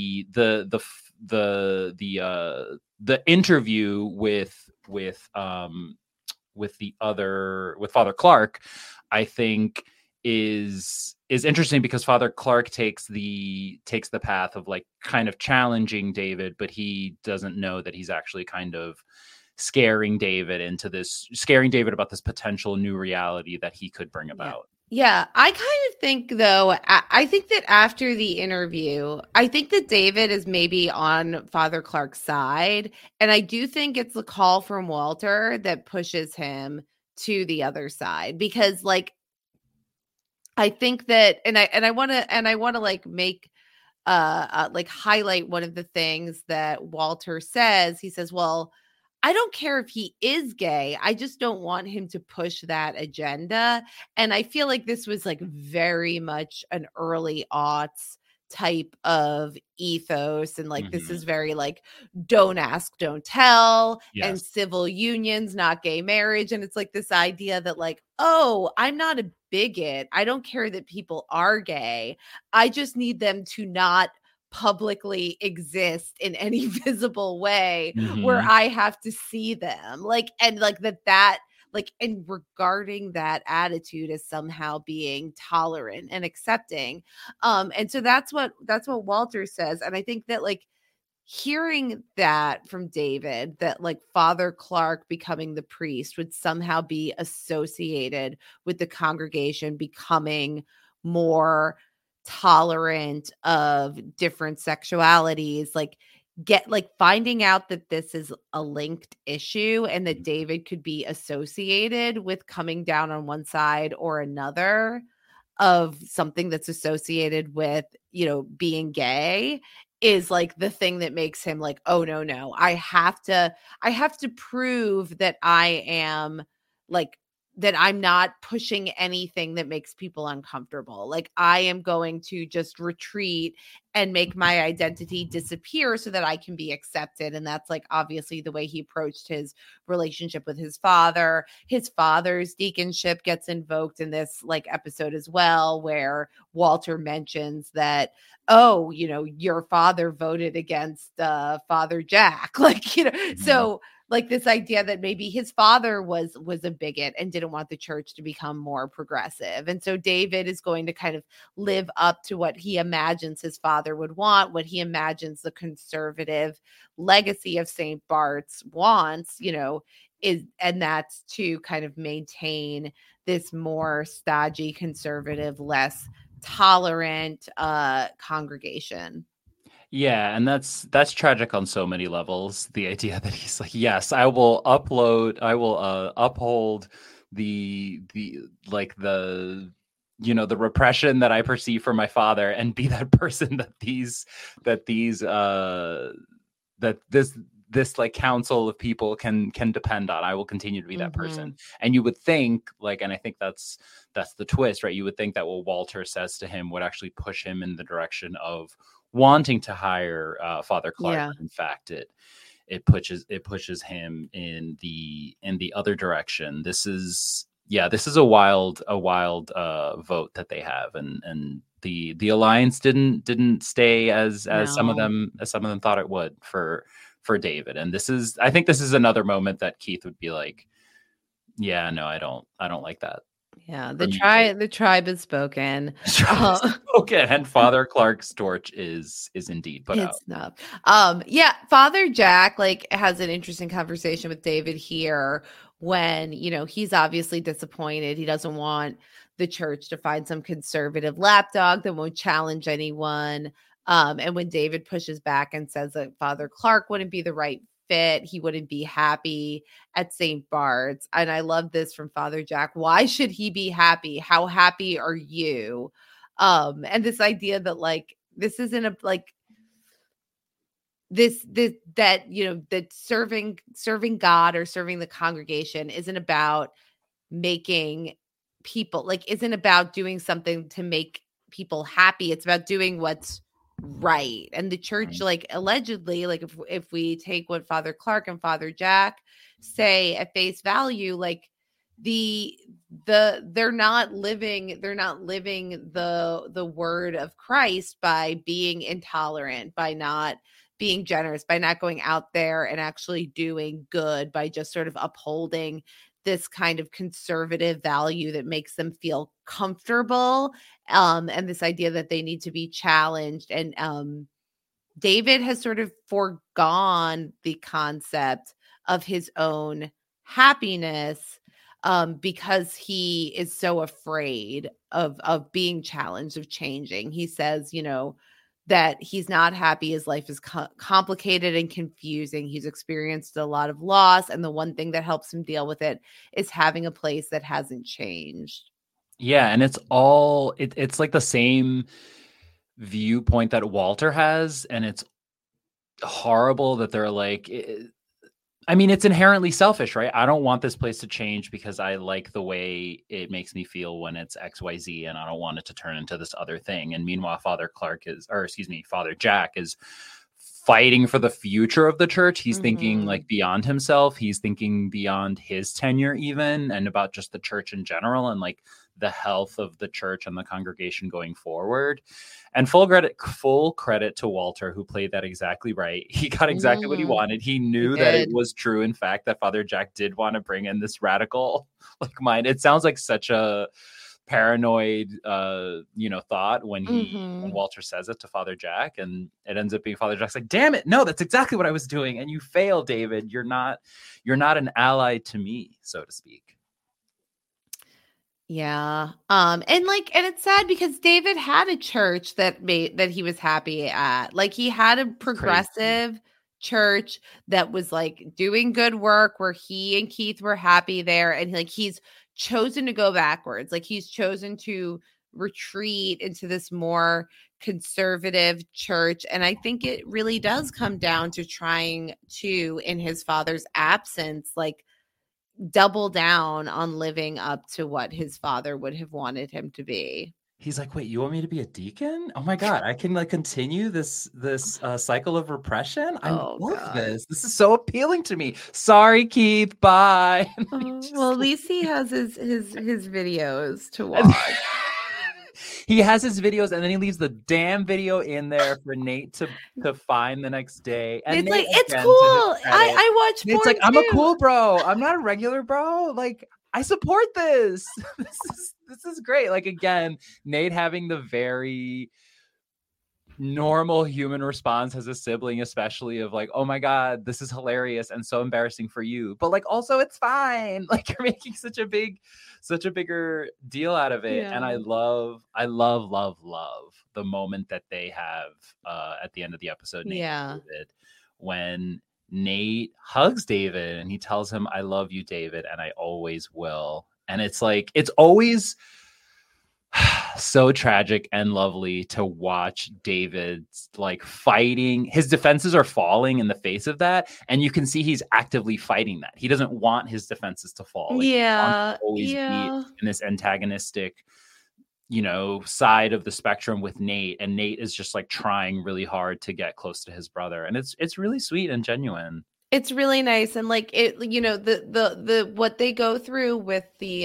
Speaker 2: the interview with Father Clark, I think is interesting, because Father Clark takes the path of like kind of challenging David, but he doesn't know that he's actually kind of scaring David about this potential new reality that he could bring about.
Speaker 3: Yeah, I kind of think, though, I think that after the interview, I think that David is maybe on Father Clark's side. And I do think it's the call from Walter that pushes him to the other side, because like, I think that, and I want to like make, like highlight one of the things that Walter says. He says, well, I don't care if he is gay. I just don't want him to push that agenda. And I feel like this was like very much an early aughts type of ethos. And like, this is very like, don't ask, don't tell, and civil unions, not gay marriage. And it's like this idea that like, oh, I'm not a bigot. I don't care that people are gay. I just need them to not publicly exist in any visible way where I have to see them, like, and like that like, and regarding that attitude as somehow being tolerant and accepting. And so that's what Walter says. And I think that like hearing that from David, that like Father Clark becoming the priest would somehow be associated with the congregation becoming more tolerant of different sexualities, like finding out that this is a linked issue and that David could be associated with coming down on one side or another of something that's associated with, being gay, is like the thing that makes him like, oh no, I have to prove that I am like, that I'm not pushing anything that makes people uncomfortable. Like I am going to just retreat and make my identity disappear so that I can be accepted. And that's like obviously the way he approached his relationship with his father. His father's deaconship gets invoked in this like episode as well, where Walter mentions that, oh, your father voted against Father Jack. Like, so like this idea that maybe his father was a bigot and didn't want the church to become more progressive. And so David is going to kind of live up to what he imagines his father would want, what he imagines the conservative legacy of St. Bart's wants, and that's to kind of maintain this more stodgy, conservative, less tolerant congregation.
Speaker 2: Yeah, and that's tragic on so many levels. The idea that he's like, yes, I will uphold the the repression that I perceive from my father, and be that person that this like council of people can depend on. I will continue to be that person. And you would think, like, and I think that's the twist, right? You would think that what Walter says to him would actually push him in the direction of wanting to hire Father Clark.
Speaker 3: Yeah.
Speaker 2: In fact, it pushes him in the other direction. This is a wild vote that they have, and the alliance didn't stay as some of them thought it would for David. And I think this is another moment that Keith would be like, yeah, no, I don't like that.
Speaker 3: Yeah, the tribe has spoken.
Speaker 2: And Father Clark's torch is indeed put out.
Speaker 3: Not. Father Jack has an interesting conversation with David here when, he's obviously disappointed. He doesn't want the church to find some conservative lapdog that won't challenge anyone. And when David pushes back and says that Father Clark wouldn't be the right fit, he wouldn't be happy at St. Bart's. And I love this from Father Jack. Why should he be happy? How happy are you? And this idea that this isn't that serving God or serving the congregation isn't about making people isn't about doing something to make people happy. It's about doing what's right. And the church, allegedly, if we take what Father Clark and Father Jack say at face value, they're not living the word of Christ by being intolerant, by not being generous, by not going out there and actually doing good, by just sort of upholding this kind of conservative value that makes them feel comfortable, and this idea that they need to be challenged. And David has sort of foregone the concept of his own happiness because he is so afraid of being challenged, of changing. He says, that he's not happy. His life is complicated and confusing. He's experienced a lot of loss. And the one thing that helps him deal with it is having a place that hasn't changed.
Speaker 2: Yeah. And it's like the same viewpoint that Walter has. And it's horrible that they're it's inherently selfish, right? I don't want this place to change because I like the way it makes me feel when it's XYZ, and I don't want it to turn into this other thing. And meanwhile, Father Jack is fighting for the future of the church. He's thinking beyond himself. He's thinking beyond his tenure even, and about just the church in general, and the health of the church and the congregation going forward. And full credit to Walter, who played that exactly right. He got exactly what he wanted. He knew that it was true, in fact, that Father Jack did want to bring in this radical mind. It sounds like such a paranoid thought when Walter says it to Father Jack, and it ends up being Father Jack's like, damn it, no, that's exactly what I was doing, and you failed, David. You're not an ally to me, so to speak.
Speaker 3: Yeah. And it's sad because David had a church that he was happy at. He had a progressive church that was doing good work, where he and Keith were happy there. And he's chosen to go backwards. He's chosen to retreat into this more conservative church. And I think it really does come down to trying to, in his father's absence, double down on living up to what his father would have wanted him to be.
Speaker 2: He's like, wait, you want me to be a deacon? Oh my God, I can continue this cycle of repression? I love this. This is so appealing to me. Sorry, Keith, bye.
Speaker 3: Well, at least he has his videos to watch.
Speaker 2: He has his videos, and then he leaves the damn video in there for Nate to find the next day. And
Speaker 3: it's it's cool. I watch porn,
Speaker 2: I'm a cool bro. I'm not a regular bro. I support this. This is great. Again, Nate having the very normal human response as a sibling, especially of oh my God, this is hilarious and so embarrassing for you, but also it's fine. You're making such a bigger deal out of it. Yeah. And I love the moment that they have at the end of the episode, Nate and David, when Nate hugs David and he tells him, I love you, David, and I always will. And it's always So tragic and lovely to watch David's like fighting. His defenses are falling in the face of that. And you can see he's actively fighting that. He doesn't want his defenses to fall. Like, he wants to always be in this antagonistic, side of the spectrum with Nate. And Nate is just like trying really hard to get close to his brother. And it's really sweet and genuine.
Speaker 3: It's really nice. And like it, the what they go through with the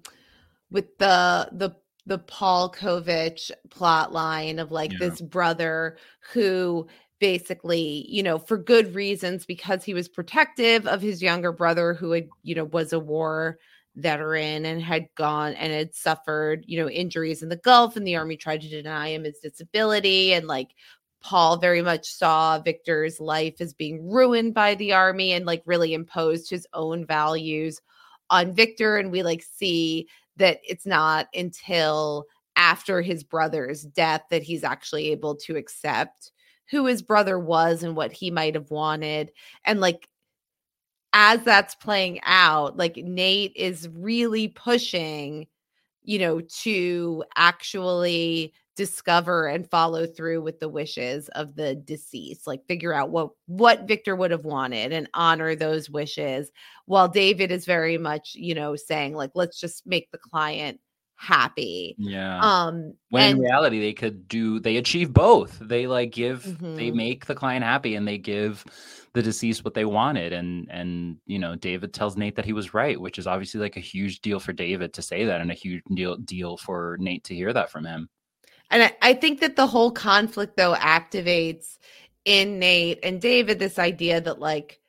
Speaker 3: Paul Kovich plot line of like this brother who basically, for good reasons, because he was protective of his younger brother who had, was a war veteran and had gone and had suffered, injuries in the Gulf, and the Army tried to deny him his disability. And like Paul very much saw Victor's life as being ruined by the Army and like really imposed his own values on Victor. And we like see that it's not until after his brother's death that he's actually able to accept who his brother was and what he might have wanted. And like, as that's playing out, like Nate is really pushing, to actually discover and follow through with the wishes of the deceased, like figure out what Victor would have wanted and honor those wishes, while David is very much, saying like, let's just make the client happy.
Speaker 2: When in reality they achieve both. They like they make the client happy and they give the deceased what they wanted. And David tells Nate that he was right, which is obviously like a huge deal for David to say that, and a huge deal for Nate to hear that from him.
Speaker 3: And I think that the whole conflict though activates in Nate and David this idea that like,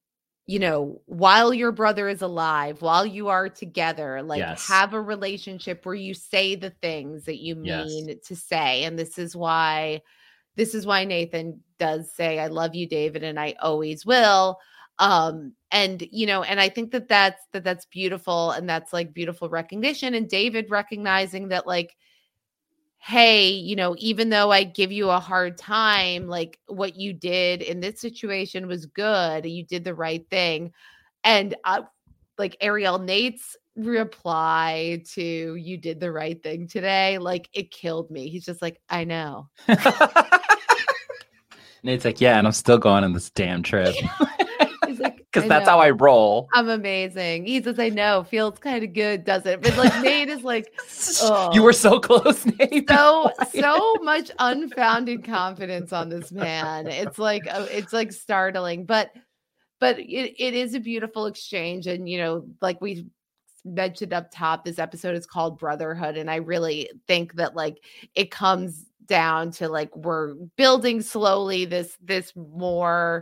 Speaker 3: while your brother is alive, while you are together, like have a relationship where you say the things that you mean to say. And this is why Nathan does say, I love you, David, and I always will. And I think that's beautiful. And that's like beautiful recognition. And David recognizing that like, hey, even though I give you a hard time, like what you did in this situation was good. You did the right thing. And like Ariel, Nate's reply to you did the right thing today, like it killed me. He's just like, I know.
Speaker 2: Nate's like, yeah, and I'm still going on this damn trip.
Speaker 3: He's like,
Speaker 2: because that's how I roll.
Speaker 3: I'm amazing. He says, I know, feels kind of good, doesn't it? But like Nate is like, oh.
Speaker 2: You were so close, Nate.
Speaker 3: So much unfounded confidence on this man. It's like startling, but it is a beautiful exchange. And like we mentioned up top, this episode is called Brotherhood, and I really think that like it comes down to like we're building slowly this more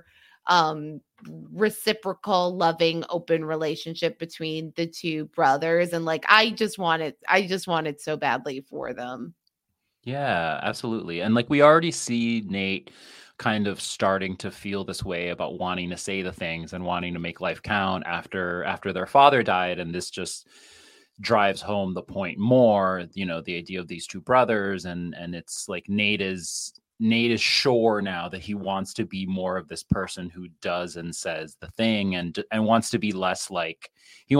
Speaker 3: reciprocal, loving, open relationship between the two brothers. And like I just wanted so badly for them.
Speaker 2: Yeah, absolutely. And like we already see Nate kind of starting to feel this way about wanting to say the things and wanting to make life count after their father died. And this just drives home the point more, the idea of these two brothers. And it's like Nate is sure now that he wants to be more of this person who does and says the thing, and wants to be less like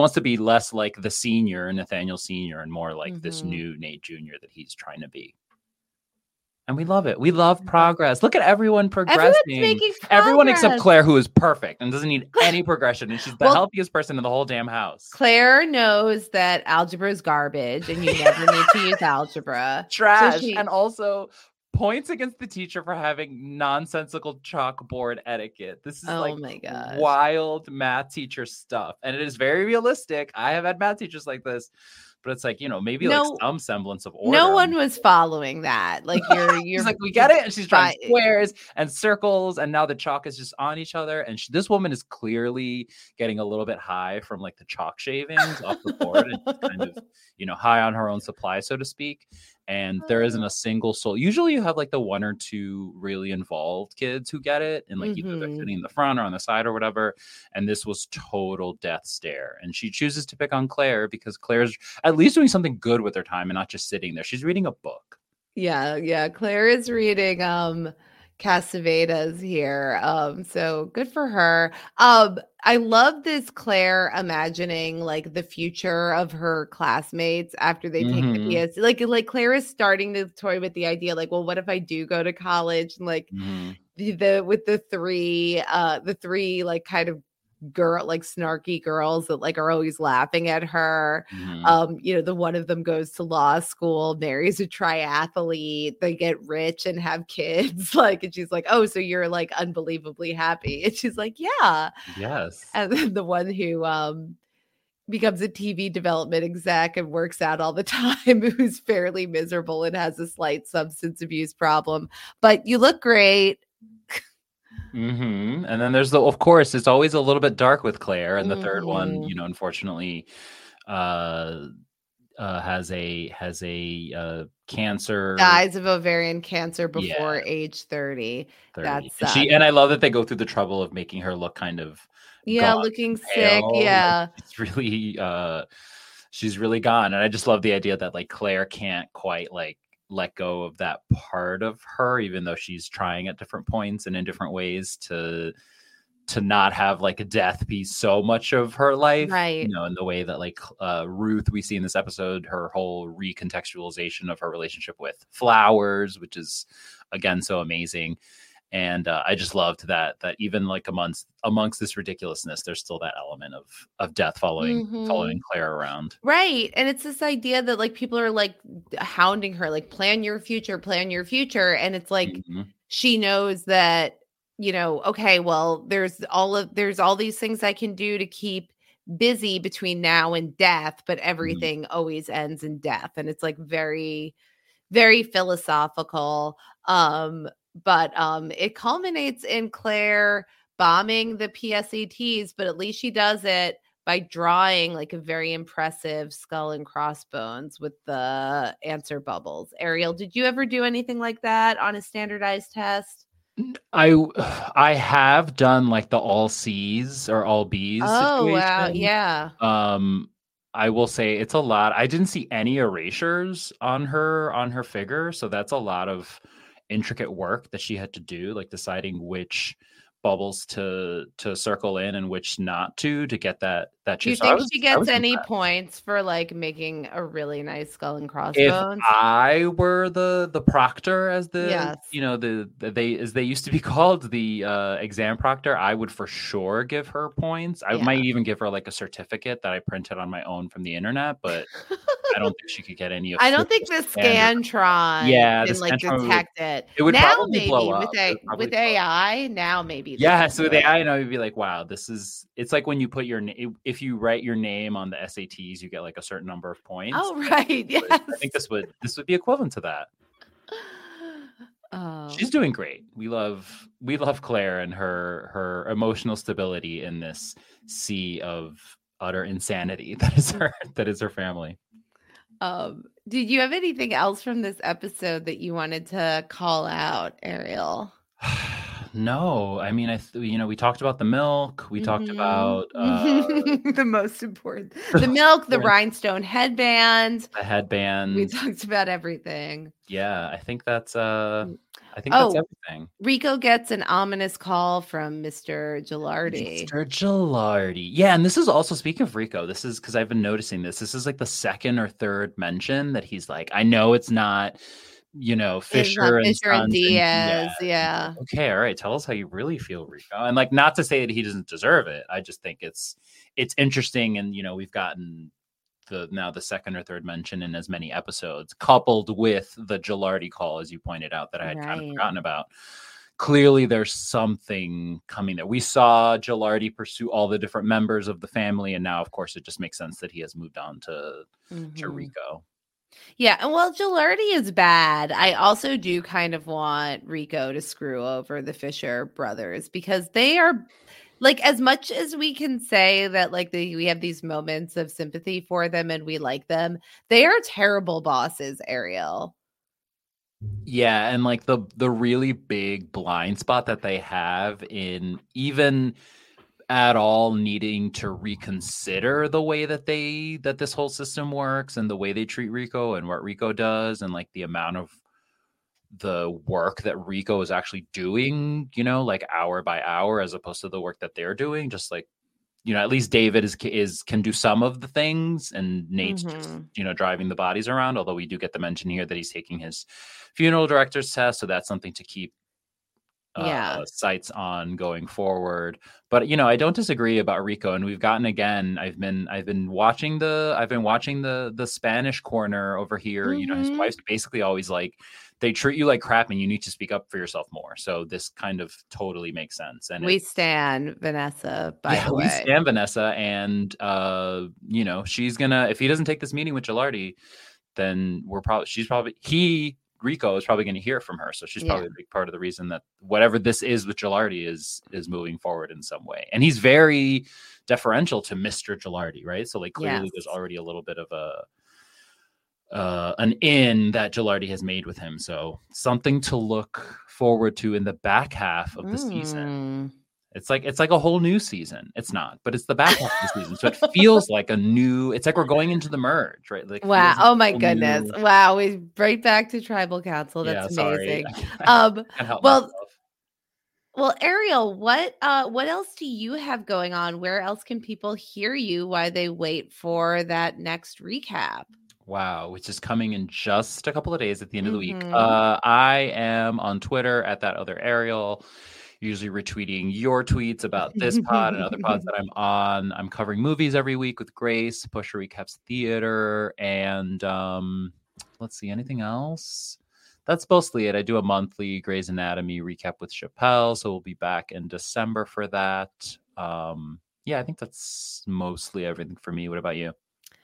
Speaker 2: the senior, Nathaniel Sr., and more like this new Nate Jr. that he's trying to be. And we love it. We love progress. Look at everyone progressing.
Speaker 3: Everyone's making progress.
Speaker 2: Everyone except Claire, who is perfect and doesn't need any progression. And she's the healthiest person in the whole damn house.
Speaker 3: Claire knows that algebra is garbage and you never need to use algebra.
Speaker 2: Trash. And also points against the teacher for having nonsensical chalkboard etiquette. This is wild math teacher stuff. And it is very realistic. I have had math teachers like this. But it's like, maybe like some semblance of order.
Speaker 3: No one was following that. Like you're
Speaker 2: like, we get it. And she's drawing squares and circles. And now the chalk is just on each other. And this woman is clearly getting a little bit high from like the chalk shavings off the board. And she's kind of, high on her own supply, so to speak. And there isn't a single soul. Usually you have like the one or two really involved kids who get it. And like either they're sitting in the front or on the side or whatever. And this was total death stare. And she chooses to pick on Claire because Claire's at least doing something good with her time and not just sitting there. She's reading a book.
Speaker 3: Yeah. Claire is reading Casavedas here. So good for her. I love this Claire imagining like the future of her classmates after they take the
Speaker 2: Mhm.
Speaker 3: PS. Like Claire is starting to toy with the idea, like, well, what if I do go to college? And like
Speaker 2: Mhm.
Speaker 3: the with the three like kind of girl like snarky girls that like are always laughing at her.
Speaker 2: Mhm.
Speaker 3: The one of them goes to law school, marries a triathlete, they get rich and have kids. Like, and she's like, oh, so you're like unbelievably happy. And she's like, yeah.
Speaker 2: Yes.
Speaker 3: And then the one who becomes a TV development exec and works out all the time, who's fairly miserable and has a slight substance abuse problem. But you look great.
Speaker 2: And then there's of course, it's always a little bit dark with Claire, and the third one,
Speaker 3: Mhm.
Speaker 2: unfortunately, uh, has a cancer.
Speaker 3: Dies of ovarian cancer
Speaker 2: Yeah,
Speaker 3: before age 30.
Speaker 2: 30.
Speaker 3: That
Speaker 2: And
Speaker 3: sucks.
Speaker 2: I love that they go through the trouble of making her look kind of
Speaker 3: Yeah,
Speaker 2: gaunt
Speaker 3: looking
Speaker 2: and
Speaker 3: sick.
Speaker 2: pale. Like,
Speaker 3: Yeah.
Speaker 2: she's really gone. And I just love the idea that like Claire can't quite like let go of that part of her, even though she's trying at different points and in different ways to not have like a death be so much of her life,
Speaker 3: Right.
Speaker 2: in the way that like Ruth we see in this episode, her whole recontextualization of her relationship with flowers, which is again so amazing. And I just loved that even like amongst this ridiculousness, there's still that element of death following
Speaker 3: Mhm.
Speaker 2: Claire around.
Speaker 3: Right. And it's this idea that like people are like hounding her, like plan your future, plan your future. And it's like
Speaker 2: Mhm.
Speaker 3: she knows that, okay, well, there's all these things I can do to keep busy between now and death, but
Speaker 2: Mhm.
Speaker 3: everything always ends in death. And it's like very, very philosophical. But it culminates in Claire bombing the PSATs, but at least she does it by drawing like a very impressive skull and crossbones with the answer bubbles. Ariel, did you ever do anything like that on a standardized test?
Speaker 2: I I have done like the all C's or all B's
Speaker 3: Oh, wow.
Speaker 2: situation.
Speaker 3: Yeah.
Speaker 2: Um, I will say it's a lot. I didn't see any erasures on her figure, so that's a lot of intricate work that she had to do, like deciding which bubbles to circle in and which not to get that
Speaker 3: Do you
Speaker 2: shape. So I
Speaker 3: think
Speaker 2: was
Speaker 3: she
Speaker 2: I
Speaker 3: gets
Speaker 2: was
Speaker 3: any
Speaker 2: impressed.
Speaker 3: points for like making a really nice skull and
Speaker 2: If
Speaker 3: crossbones?
Speaker 2: I were the proctor, as
Speaker 3: Yes.
Speaker 2: as they used to be called, the exam proctor, I would for sure give her points. I
Speaker 3: Yeah.
Speaker 2: might even give her like a certificate that I printed on my own from the internet, but I don't think she could get any
Speaker 3: I don't think
Speaker 2: official
Speaker 3: the
Speaker 2: standard.
Speaker 3: Scantron
Speaker 2: Yeah, the
Speaker 3: can, like,
Speaker 2: Scantron
Speaker 3: detect it.
Speaker 2: it would
Speaker 3: Now
Speaker 2: probably blow
Speaker 3: maybe
Speaker 2: up. It would probably
Speaker 3: with
Speaker 2: blow up.
Speaker 3: AI, now maybe they
Speaker 2: Yeah,
Speaker 3: can
Speaker 2: so
Speaker 3: do
Speaker 2: with
Speaker 3: it.
Speaker 2: AI, you'd be like, wow, it's like when you put if you write your name on the SATs, you get like a certain number of points.
Speaker 3: Oh, right, yes.
Speaker 2: I think this would be equivalent to that.
Speaker 3: Oh.
Speaker 2: She's doing great. We love Claire and her emotional stability in this sea of utter insanity that is her family.
Speaker 3: Did you have anything else from this episode that you wanted to call out, Ariel?
Speaker 2: No, I mean, we talked about the milk. We talked
Speaker 3: Mhm.
Speaker 2: about
Speaker 3: The most important. The milk, the rhinestone headband.
Speaker 2: the headband.
Speaker 3: We talked about everything.
Speaker 2: Yeah, I think that's that's
Speaker 3: Oh,
Speaker 2: everything.
Speaker 3: Rico gets an ominous call from Mr. Gilardi.
Speaker 2: Mr. Gilardi. Yeah, and this is also, speaking of Rico, this is because I've been noticing this. This is like the second or third mention that he's like, I know it's not, Fisher and
Speaker 3: Fisher and
Speaker 2: Sons
Speaker 3: Diaz. Yeah.
Speaker 2: Okay, all right. Tell us how you really feel, Rico. And like, not to say that he doesn't deserve it. I just think it's interesting, and we've gotten the second or third mention in as many episodes, coupled with the Gilardi call, as you pointed out, that I had kind of forgotten about. Clearly there's something coming there. We saw Gilardi pursue all the different members of the family, and now of course it just makes sense that he has moved on to Rico.
Speaker 3: Yeah, and well, Gilardi is bad. I also do kind of want Rico to screw over the Fisher brothers, because they are, like, as much as we can say that like we have these moments of sympathy for them and we like them, they are terrible bosses, Ariel.
Speaker 2: Yeah, and like the really big blind spot that they have in even at all needing to reconsider the way that this whole system works and the way they treat Rico and what Rico does, and like the amount of the work that Rico is actually doing, you know, like hour by hour, as opposed to the work that they're doing. Just like, you know, at least David can do some of the things, and Nate's just, you know, driving the bodies around. Although we do get the mention here that he's taking his funeral director's test, so that's something to keep sights on going forward. But, you know, I don't disagree about Rico, and we've gotten, again, I've been watching the Spanish corner over here. You know, his wife's basically always like, they treat you like crap and you need to speak up for yourself more. So this kind of totally makes sense. And
Speaker 3: we stand Vanessa, by the way.
Speaker 2: We stand Vanessa, and you know, she's gonna, if he doesn't take this meeting with Gilardi, then Rico is probably going to hear from her. So she's probably a big part of the reason that whatever this is with Gilardi is moving forward in some way. And he's very deferential to Mr. Gilardi, right? So like clearly there's already a little bit of an in that Gilardi has made with him. So something to look forward to in the back half of the season. It's like a whole new season. It's not, but it's the back half of the season. So it feels like it's like we're going into the merge, right? Like,
Speaker 3: wow. Oh my goodness. Wow. We're right back to Tribal Council. That's amazing. Well, Ariel, what else do you have going on? Where else can people hear you while they wait for that next recap?
Speaker 2: Wow, which is coming in just a couple of days at the end of the week. I am on Twitter at that other Ariel, usually retweeting your tweets about this pod and other pods that I'm on. I'm covering movies every week with Grace, Pusher Recaps Theater, and let's see, anything else? That's mostly it. I do a monthly Grey's Anatomy recap with Chappelle, so we'll be back in December for that. Yeah, I think that's mostly everything for me. What about you?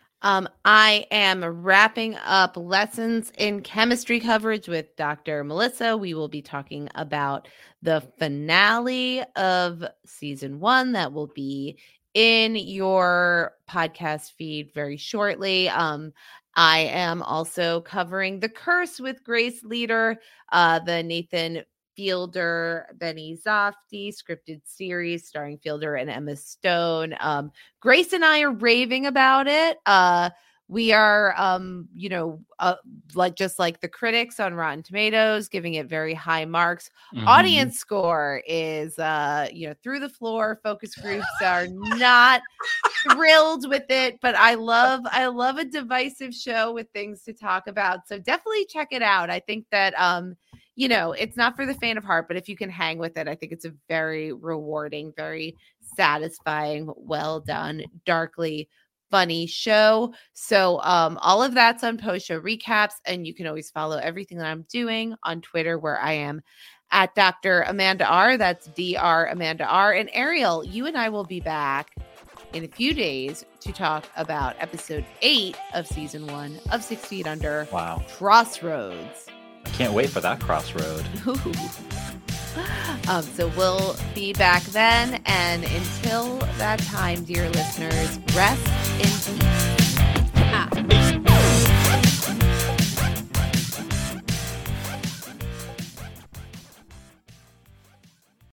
Speaker 3: I am wrapping up Lessons in Chemistry coverage with Dr. Melissa. We will be talking about the finale of season 1 that will be in your podcast feed very shortly. I am also covering The Curse with Grace Leader, the Nathan Fielder, Benny Zofty scripted series starring Fielder and Emma Stone. Grace and I are raving about it. We are, just like the critics on Rotten Tomatoes, giving it very high marks. Audience score is, through the floor. Focus groups are not thrilled with it, but I love a divisive show with things to talk about. So definitely check it out. I think that, it's not for the faint of heart, but if you can hang with it, I think it's a very rewarding, very satisfying, well done, darkly funny show. So all of that's on post-show recaps, and you can always follow everything that I'm doing on Twitter, where I am at Dr. Amanda R. That's Dr. Amanda R. And Ariel, you and I will be back in a few days to talk about episode 8 of season 1 of 6 Feet Under.
Speaker 2: Wow.
Speaker 3: Crossroads.
Speaker 2: I can't wait for that crossroad.
Speaker 3: So we'll be back then. And until that time, dear listeners, rest in peace.